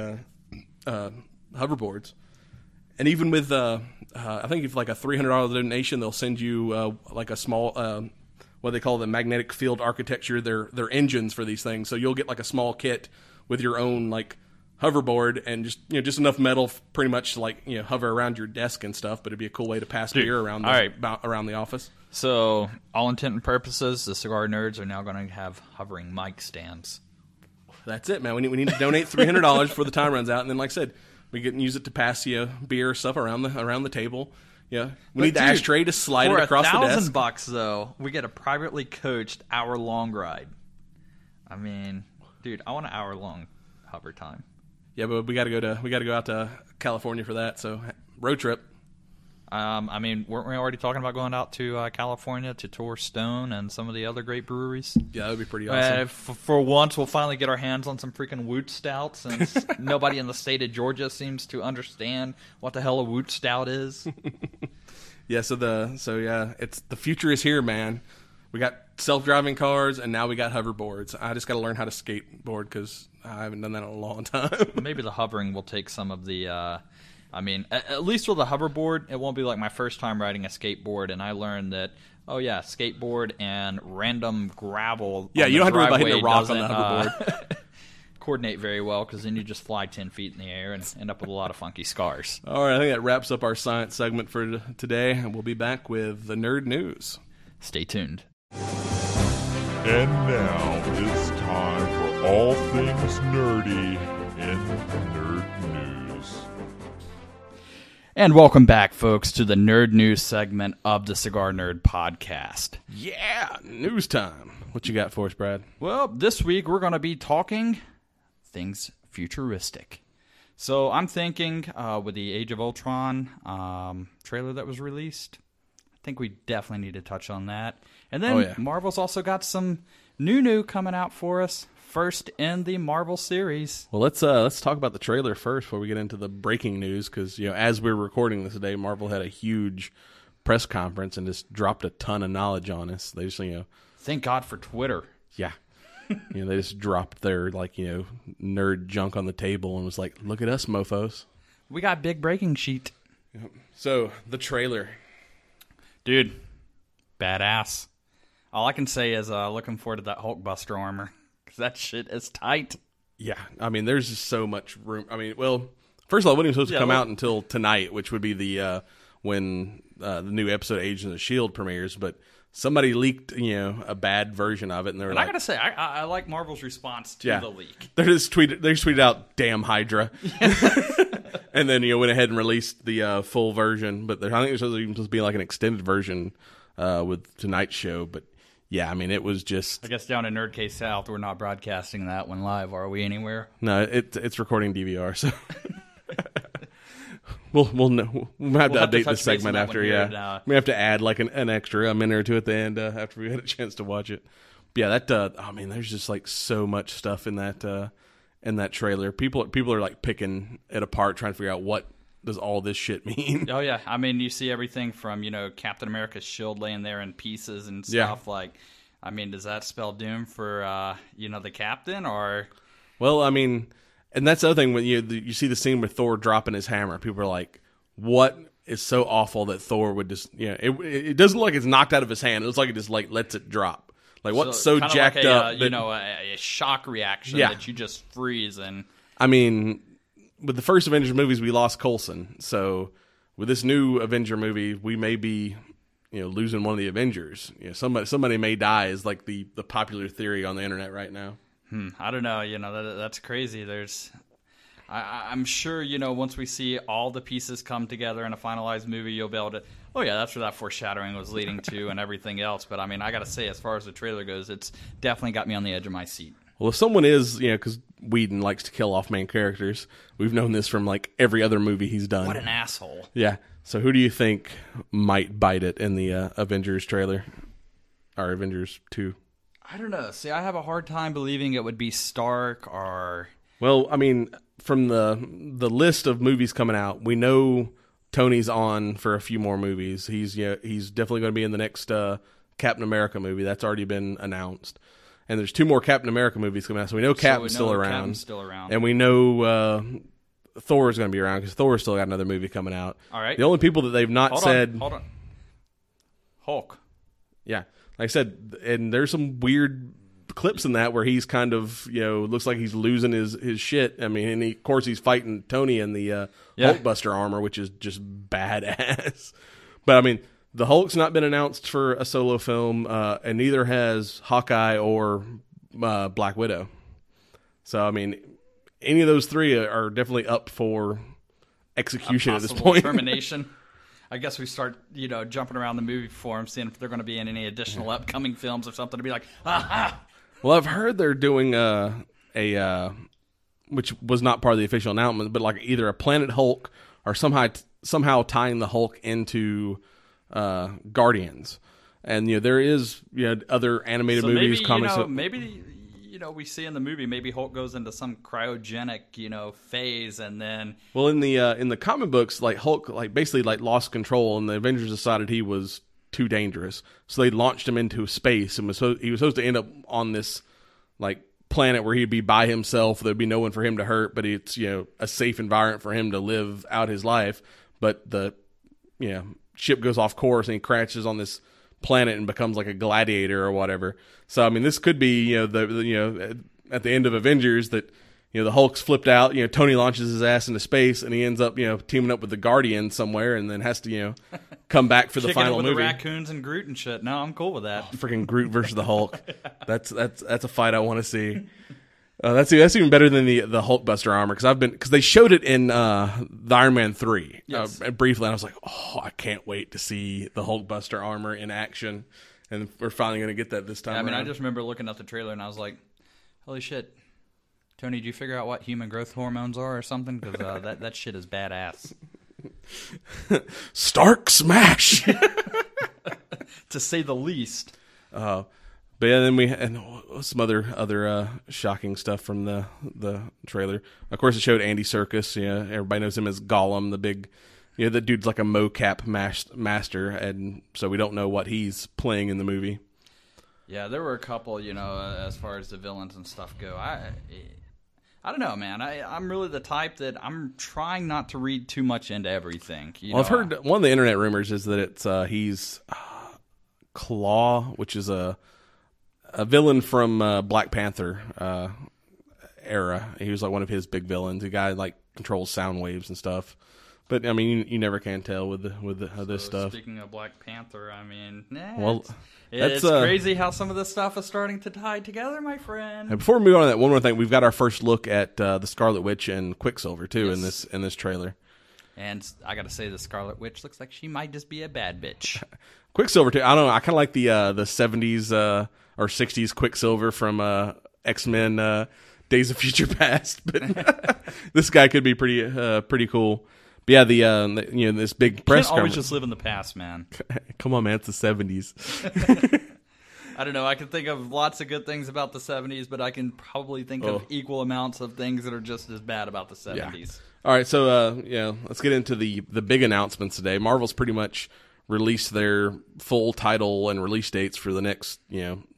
hoverboards. And even with I think if like a $300 donation, they'll send you like a small what they call the magnetic field architecture. They're engines for these things. So you'll get like a small kit with your own like hoverboard and just enough metal pretty much to like hover around your desk and stuff. But it'd be a cool way to pass beer around around the office. So, all intent and purposes, the Cigar Nerds are now going to have hovering mic stands. That's it, man. We need to donate $300 before the time runs out, and then, like I said, we can use it to pass beer or stuff around the table. Yeah, we need the ashtray to slide it across the desk. For $1,000, though, we get a privately coached hour-long ride. I mean, dude, I want an hour-long hover time. Yeah, but we got to go out to California for that. So road trip. Weren't we already talking about going out to California to tour Stone and some of the other great breweries? Yeah, that would be pretty awesome. For once, we'll finally get our hands on some freaking Woot Stout, since nobody in the state of Georgia seems to understand what the hell a Woot Stout is. Yeah, it's the future is here, man. We got self-driving cars, and now we got hoverboards. I just got to learn how to skateboard because I haven't done that in a long time. Maybe the hovering will take some of the... at least with a hoverboard, it won't be like my first time riding a skateboard, and I learned that, skateboard and random gravel. Yeah, you don't have to worry about hitting a rock on the doesn't, hoverboard. Coordinate very well, because then you just fly 10 feet in the air and end up with a lot of funky scars. All right, I think that wraps up our science segment for today, and we'll be back with the Nerd News. Stay tuned. And now it's time for all things nerdy in Nerd News. And welcome back, folks, to the Nerd News segment of the Cigar Nerd Podcast. Yeah, news time. What you got for us, Brad? Well, this week we're going to be talking things futuristic. So I'm thinking with the Age of Ultron trailer that was released, I think we definitely need to touch on that. And then Marvel's also got some new coming out for us. First in the Marvel series. Well, let's talk about the trailer first before we get into the breaking news, because as we're recording this today, Marvel had a huge press conference and just dropped a ton of knowledge on us. They just thank God for Twitter. Yeah, they just dropped their nerd junk on the table and was like, "Look at us, mofo's. We got big breaking sheet." Yep. So the trailer, dude, badass. All I can say is looking forward to that Hulkbuster armor. That shit is tight. Yeah, there's just so much room. First of all, it wasn't even supposed to come out until tonight, which would be the when the new episode of Agents of S.H.I.E.L.D. premieres. But somebody leaked, a bad version of it, and they were I gotta say, I like Marvel's response to the leak. They just tweeted out, "Damn Hydra," and then went ahead and released the full version. But I think there's supposed to be like an extended version with tonight's show, but. Yeah, it was just... I guess down in Nerdcase South, we're not broadcasting that one live, are we, anywhere? No, it's recording DVR, so... we'll have to update this segment after, we have to add like an extra, a minute or two at the end after we had a chance to watch it. But yeah, there's just like so much stuff in that trailer. People are like picking it apart, trying to figure out what does all this shit mean. Oh, yeah. You see everything from, Captain America's shield laying there in pieces and stuff. Like, I mean, does that spell doom for the captain or? Well, I mean, and that's the other thing when you see the scene with Thor dropping his hammer. People are like, "What is so awful that Thor would just it doesn't look like it's knocked out of his hand. It looks like it just like lets it drop. Like what's so kinda jacked like up? a shock reaction that you just freeze and. I mean, with the first Avengers movies, we lost Coulson. So with this new Avenger movie, we may be, losing one of the Avengers. Somebody may die is like the popular theory on the internet right now. I don't know. That's crazy. I'm sure, once we see all the pieces come together in a finalized movie, you'll be able to, oh yeah, that's where that foreshadowing was leading to and everything else. But I mean, I got to say, as far as the trailer goes, it's definitely got me on the edge of my seat. Well, if someone is, because Whedon likes to kill off main characters, we've known this from like every other movie he's done. What an asshole. Yeah. So who do you think might bite it in the Avengers trailer? Or Avengers 2? I don't know. See, I have a hard time believing it would be Stark or... Well, I mean, from the list of movies coming out, we know Tony's on for a few more movies. He's definitely going to be in the next Captain America movie. That's already been announced. And there's 2 more Captain America movies coming out, so we know Captain's still around. And we know Thor is going to be around because Thor's still got another movie coming out. All right. The only people that they've not said... Hold on. Hulk. Yeah. Like I said, and there's some weird clips in that where he's kind of, looks like he's losing his shit. I mean, and of course he's fighting Tony in the Hulkbuster armor, which is just badass. But I mean... The Hulk's not been announced for a solo film, and neither has Hawkeye or Black Widow. So, I mean, any of those 3 are definitely up for execution at this point. Termination. I guess we start, jumping around the movie form, seeing if they're going to be in any additional upcoming films or something to be like, aha! Well, I've heard they're doing which was not part of the official announcement, but like either a Planet Hulk or somehow tying the Hulk into... Guardians, and there is other animated movies, comics. Maybe we see in the movie maybe Hulk goes into some cryogenic phase, and then in the comic books, like Hulk basically lost control, and the Avengers decided he was too dangerous, so they launched him into space, and he was supposed to end up on this planet where he'd be by himself. There'd be no one for him to hurt, but it's a safe environment for him to live out his life. But the ship goes off course and he crashes on this planet and becomes like a gladiator or whatever. So I mean, this could be at the end of Avengers that the Hulk's flipped out. Tony launches his ass into space and he ends up teaming up with the Guardian somewhere and then has to come back for the final with movie. The raccoons and Groot and shit. No, I'm cool with that. Freaking Groot versus the Hulk. That's a fight I want to see. That's even better than the Hulkbuster armor because they showed it in the Iron Man 3 briefly, and I was like, oh, I can't wait to see the Hulkbuster armor in action, and we're finally going to get that this time. I mean, around. I just remember looking at the trailer and I was like, holy shit, Tony, did you figure out what human growth hormones are or something? Because that shit is badass. Stark smash, to say the least. But yeah, then we some other shocking stuff from the trailer. Of course, it showed Andy Serkis. Everybody knows him as Gollum, the big, the dude's like a mocap master, and so we don't know what he's playing in the movie. Yeah, there were a couple, as far as the villains and stuff go. I don't know, man. I'm really the type that I'm trying not to read too much into everything. I've heard one of the internet rumors is that it's he's Claw, which is a villain from Black Panther era. He was like one of his big villains. A guy controls sound waves and stuff. But I mean, you never can tell with this stuff. Speaking of Black Panther, I mean, it's crazy how some of this stuff is starting to tie together, my friend. And before we move on to that, one more thing, we've got our first look at the Scarlet Witch and Quicksilver too in this trailer. And I got to say, the Scarlet Witch looks like she might just be a bad bitch. Quicksilver too. I don't know. I kind of like the 70s. Or 60s Quicksilver from X-Men Days of Future Past, but this guy could be pretty cool. But yeah, this big press can't always just live in the past, man. Come on, man, it's the 70s. I don't know. I can think of lots of good things about the 70s, but I can probably think of equal amounts of things that are just as bad about the 70s. Yeah. All right, so let's get into the big announcements today. Marvel's pretty much released their full title and release dates for the next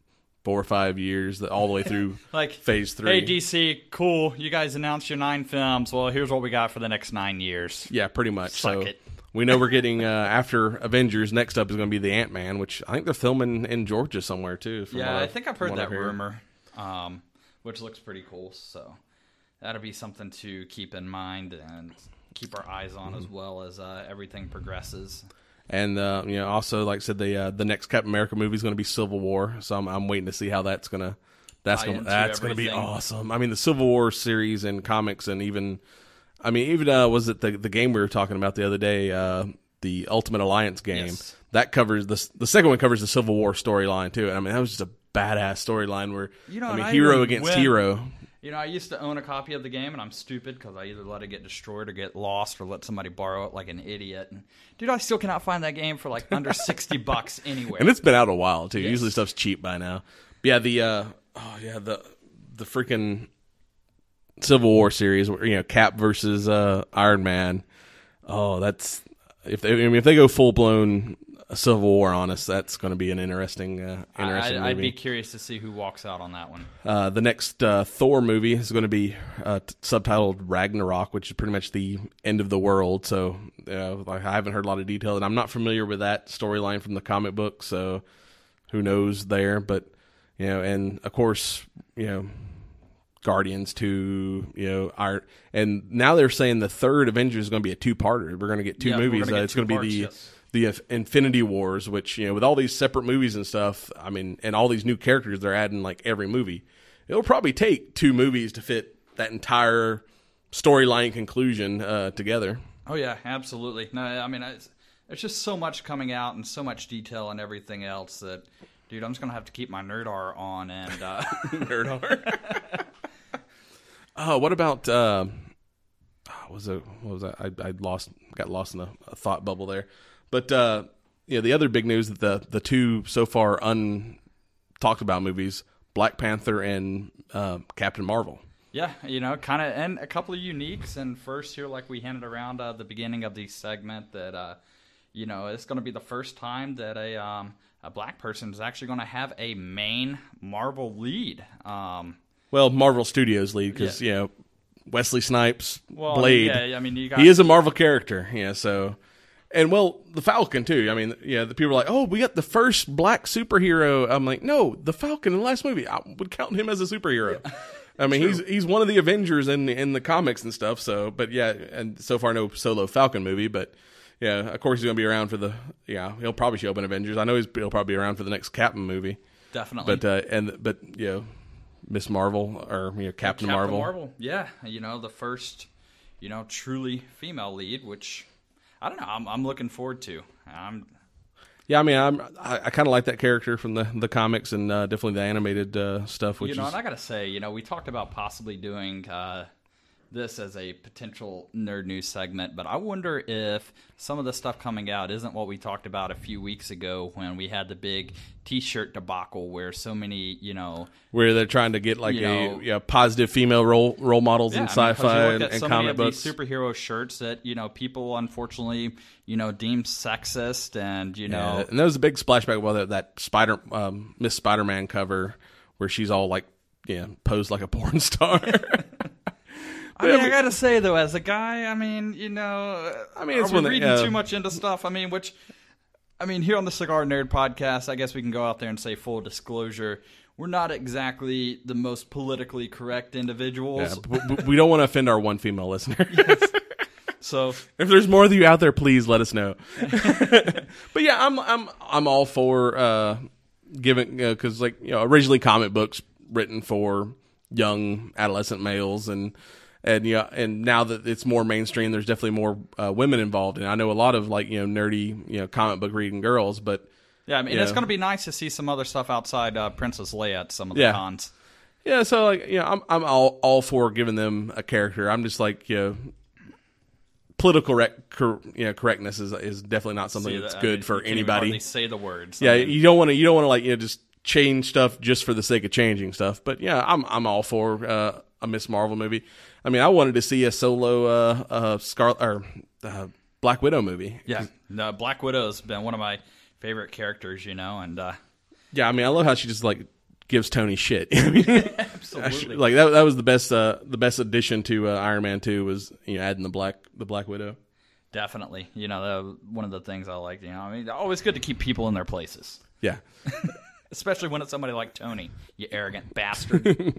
4 or 5 years, all the way through Like, phase 3. hey, DC, cool. You guys announced your 9 films. Well, here's what we got for the next 9 years. Yeah, pretty much. Suck so it. we know we're getting after Avengers. Next up is going to be the Ant-Man, which I think they're filming in Georgia somewhere too. from Yeah, what I think I've heard what that heard. rumor, which looks pretty cool. So that'll be something to keep in mind and keep our eyes on as well as everything progresses. And also, like I said, the next Captain America movie is going to be Civil War. So I'm waiting to see how that's gonna into that's gonna be everything. awesome. I mean, the Civil War series and comics, and even was it the game we were talking about the other day, the Ultimate Alliance game Yes. that covers the second one covers the Civil War storyline too. And I mean, that was just a badass storyline where And I hero even against went- hero. I used to own a copy of the game, and I'm stupid because I either let it get destroyed or get lost or let somebody borrow it like an idiot. And, dude, I still cannot find that game for like under $60 anywhere. And it's been out a while too. Yes. Usually stuff's cheap by now. But yeah, the freaking Civil War series, where Cap versus Iron Man. Oh, that's if they go full blown Civil War on us, that's going to be an interesting movie. I'd be curious to see who walks out on that one. The next Thor movie is going to be subtitled Ragnarok, which is pretty much the end of the world. So I haven't heard a lot of detail, and I'm not familiar with that storyline from the comic book. So who knows there? But and of course, Guardians 2, and now they're saying the third Avengers is going to be a 2-parter. We're going to get 2 Yeah, we're movies. gonna get It's 2 going to be parts, the Infinity Wars, which with all these separate movies and stuff, I mean, and all these new characters they're adding like every movie, it'll probably take 2 movies to fit that entire storyline conclusion together. Oh, yeah, absolutely. No, I mean, there's just so much coming out and so much detail and everything else that, dude, I'm just going to have to keep my nerdar on and... Nerdar. What about what was that? I got lost in a thought bubble there. But the other big news that the 2 so far untalked about movies, Black Panther and Captain Marvel. Yeah, kind of, and a couple of uniques. And first here, like we hinted around at the beginning of the segment, that it's going to be the first time that a black person is actually going to have a main Marvel lead. Well, Marvel Studios lead, because Wesley Snipes, Well, Blade. you got He is a Marvel character, so. And the Falcon too. I mean, the people are like, "Oh, we got the first black superhero." I'm like, "No, the Falcon in the last movie, I would count him as a superhero." Yeah. I mean, he's one of the Avengers in the comics and stuff. So, but and so far no solo Falcon movie, but of course he's gonna be around for he'll probably show up in Avengers. I know he'll probably be around for the next Captain movie. Definitely. But Miss Marvel or Captain Marvel. Yeah, the first truly female lead, which I don't know. I'm looking forward to. Yeah, I mean, I kind of like that character from the comics and definitely the animated stuff. Which and I gotta say, we talked about possibly doing this as a potential nerd news segment, but I wonder if some of the stuff coming out isn't what we talked about a few weeks ago when we had the big T-shirt debacle where so many, where they're trying to get like a positive female role models in sci-fi and so comic many of books. These superhero shirts that people unfortunately deem sexist, and and there was a big splashback about that Miss Spider-Man cover where she's all like posed like a porn star. I gotta say though, as a guy, it's when reading too much into stuff. Here on the Cigar Nerd Podcast, I guess we can go out there and say full disclosure, we're not exactly the most politically correct individuals. Yeah, but we don't want to offend our one female listener. So if there's more of you out there, please let us know. But yeah, I'm all for giving because originally comic books written for young adolescent males and now that it's more mainstream, there's definitely more women involved. And I know a lot of nerdy comic book reading girls, but yeah, it's going to be nice to see some other stuff outside Princess Leia at some of the cons. Yeah, so I'm all for giving them a character. I'm just like political correctness is definitely not something that's good for anybody. They say the words. Yeah, you don't want to just change stuff just for the sake of changing stuff. But yeah, I'm all for a Miss Marvel movie. I wanted to see a solo Black Widow movie. Yeah, no, Black Widow's been one of my favorite characters, and yeah, I love how she just gives Tony shit. I mean, Absolutely. like that was the best addition to Iron Man 2 was adding the Black Widow. Definitely. One of the things I like. I mean, always good to keep people in their places, Yeah. especially when it's somebody like Tony. You arrogant bastard.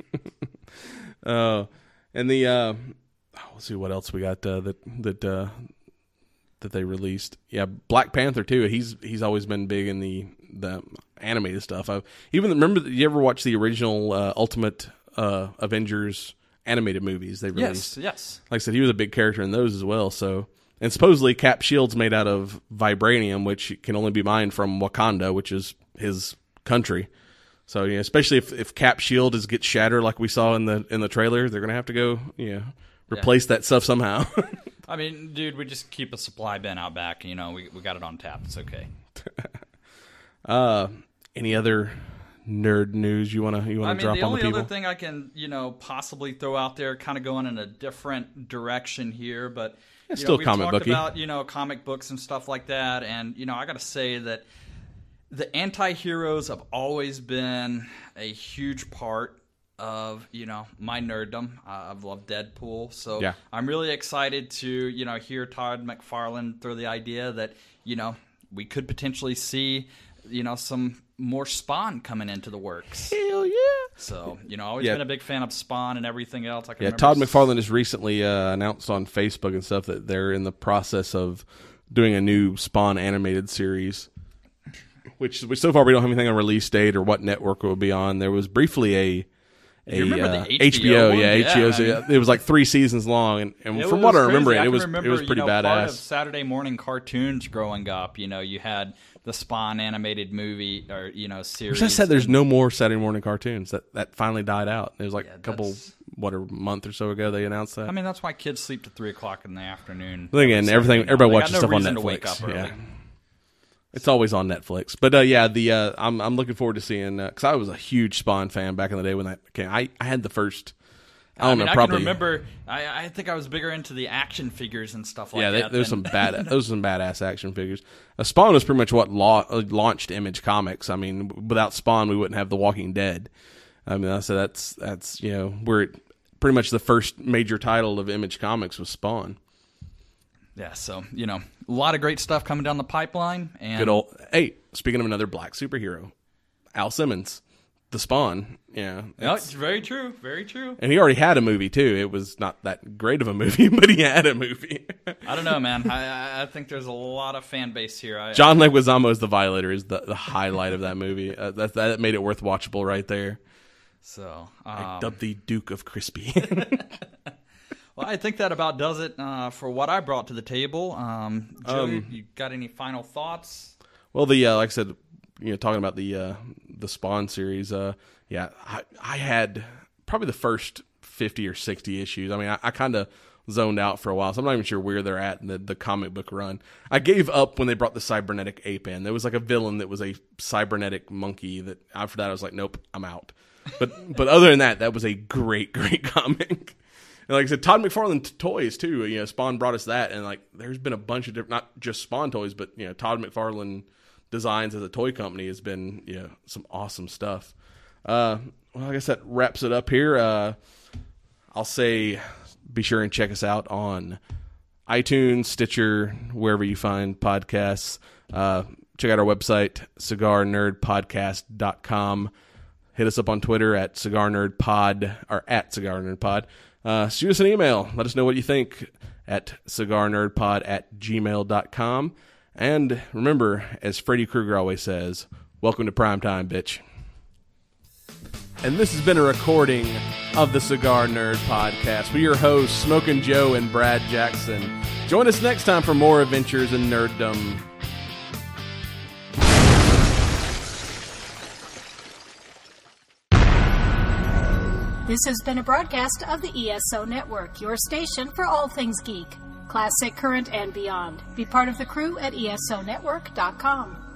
And the let's see what else we got that they released. Yeah, Black Panther too. He's always been big in the animated stuff. Remember, you ever watch the original Ultimate Avengers animated movies they released? Yes. Like I said, he was a big character in those as well. So, and supposedly Cap Shield's made out of vibranium, which can only be mined from Wakanda, which is his country. So, especially if Cap Shield gets shattered like we saw in the trailer, they're gonna have to go replace that stuff somehow. I mean, dude, we just keep a supply bin out back. We got it on tap. It's okay. Any other nerd news you wanna drop on the people? The only other thing I can possibly throw out there, kind of going in a different direction here, but it's still we comic talked booky. about comic books and stuff like that, and I got to say that the anti-heroes have always been a huge part of my nerddom. I've loved Deadpool, so yeah. I'm really excited to hear Todd McFarlane throw the idea that we could potentially see some more Spawn coming into the works. Hell yeah! So always been a big fan of Spawn and everything else. I can remember Todd McFarlane just recently announced on Facebook and stuff that they're in the process of doing a new Spawn animated series. Which so far we don't have anything on release date or what network it will be on. There was briefly a you remember the HBO one? HBO. It was like 3 seasons long, and from what I remember, it was pretty badass. Part of Saturday morning cartoons growing up, you had the Spawn animated movie or series. Which I said there's no more Saturday morning cartoons. That finally died out. It was like a month or so ago they announced that. I mean, that's why kids sleep to 3:00 in the afternoon. Then again, everybody watches stuff on To wake up Netflix. early. Yeah. It's always on Netflix, but I'm looking forward to seeing because I was a huge Spawn fan back in the day when that came. I had the first. I can remember. I think I was bigger into the action figures and stuff like that. Yeah, there's some badass action figures. Spawn was pretty much what launched Image Comics. I mean, without Spawn, we wouldn't have The Walking Dead. I mean, so that's where pretty much the first major title of Image Comics was Spawn. Yeah, so a lot of great stuff coming down the pipeline. And Good old speaking of another black superhero, Al Simmons, the Spawn. Yeah, it's very true, very true. And he already had a movie too. It was not that great of a movie, but he had a movie. I don't know, man. I think there's a lot of fan base here. John Leguizamo's The Violator is the highlight of that movie. That made it worth watchable right there. So I dubbed the Duke of Crispy. Well, I think that about does it for what I brought to the table. Joe, you got any final thoughts? Well, like I said, talking about the Spawn series, I had probably the first 50 or 60 issues. I mean, I kind of zoned out for a while, so I'm not even sure where they're at in the comic book run. I gave up when they brought the cybernetic ape in. There was like a villain that was a cybernetic monkey that after that I was like, nope, I'm out. But other than that was a great comic. And like I said, Todd McFarlane toys too. Spawn brought us that, and like there's been a bunch of different, not just Spawn toys, but Todd McFarlane Designs as a toy company has been some awesome stuff. Well, I guess that wraps it up here. I'll say be sure and check us out on iTunes, Stitcher, wherever you find podcasts. Check out our website, cigarnerdpodcast.com. Hit us up on Twitter at cigarnerdpod or at cigarnerdpod. Shoot us an email. Let us know what you think at cigarnerdpod@gmail.com. And remember, as Freddy Krueger always says, welcome to primetime, bitch. And this has been a recording of the Cigar Nerd Podcast. We're your hosts, Smokin' Joe and Brad Jackson. Join us next time for more adventures in nerddom. This has been a broadcast of the ESO Network, your station for all things geek. Classic, current, and beyond. Be part of the crew at ESONetwork.com.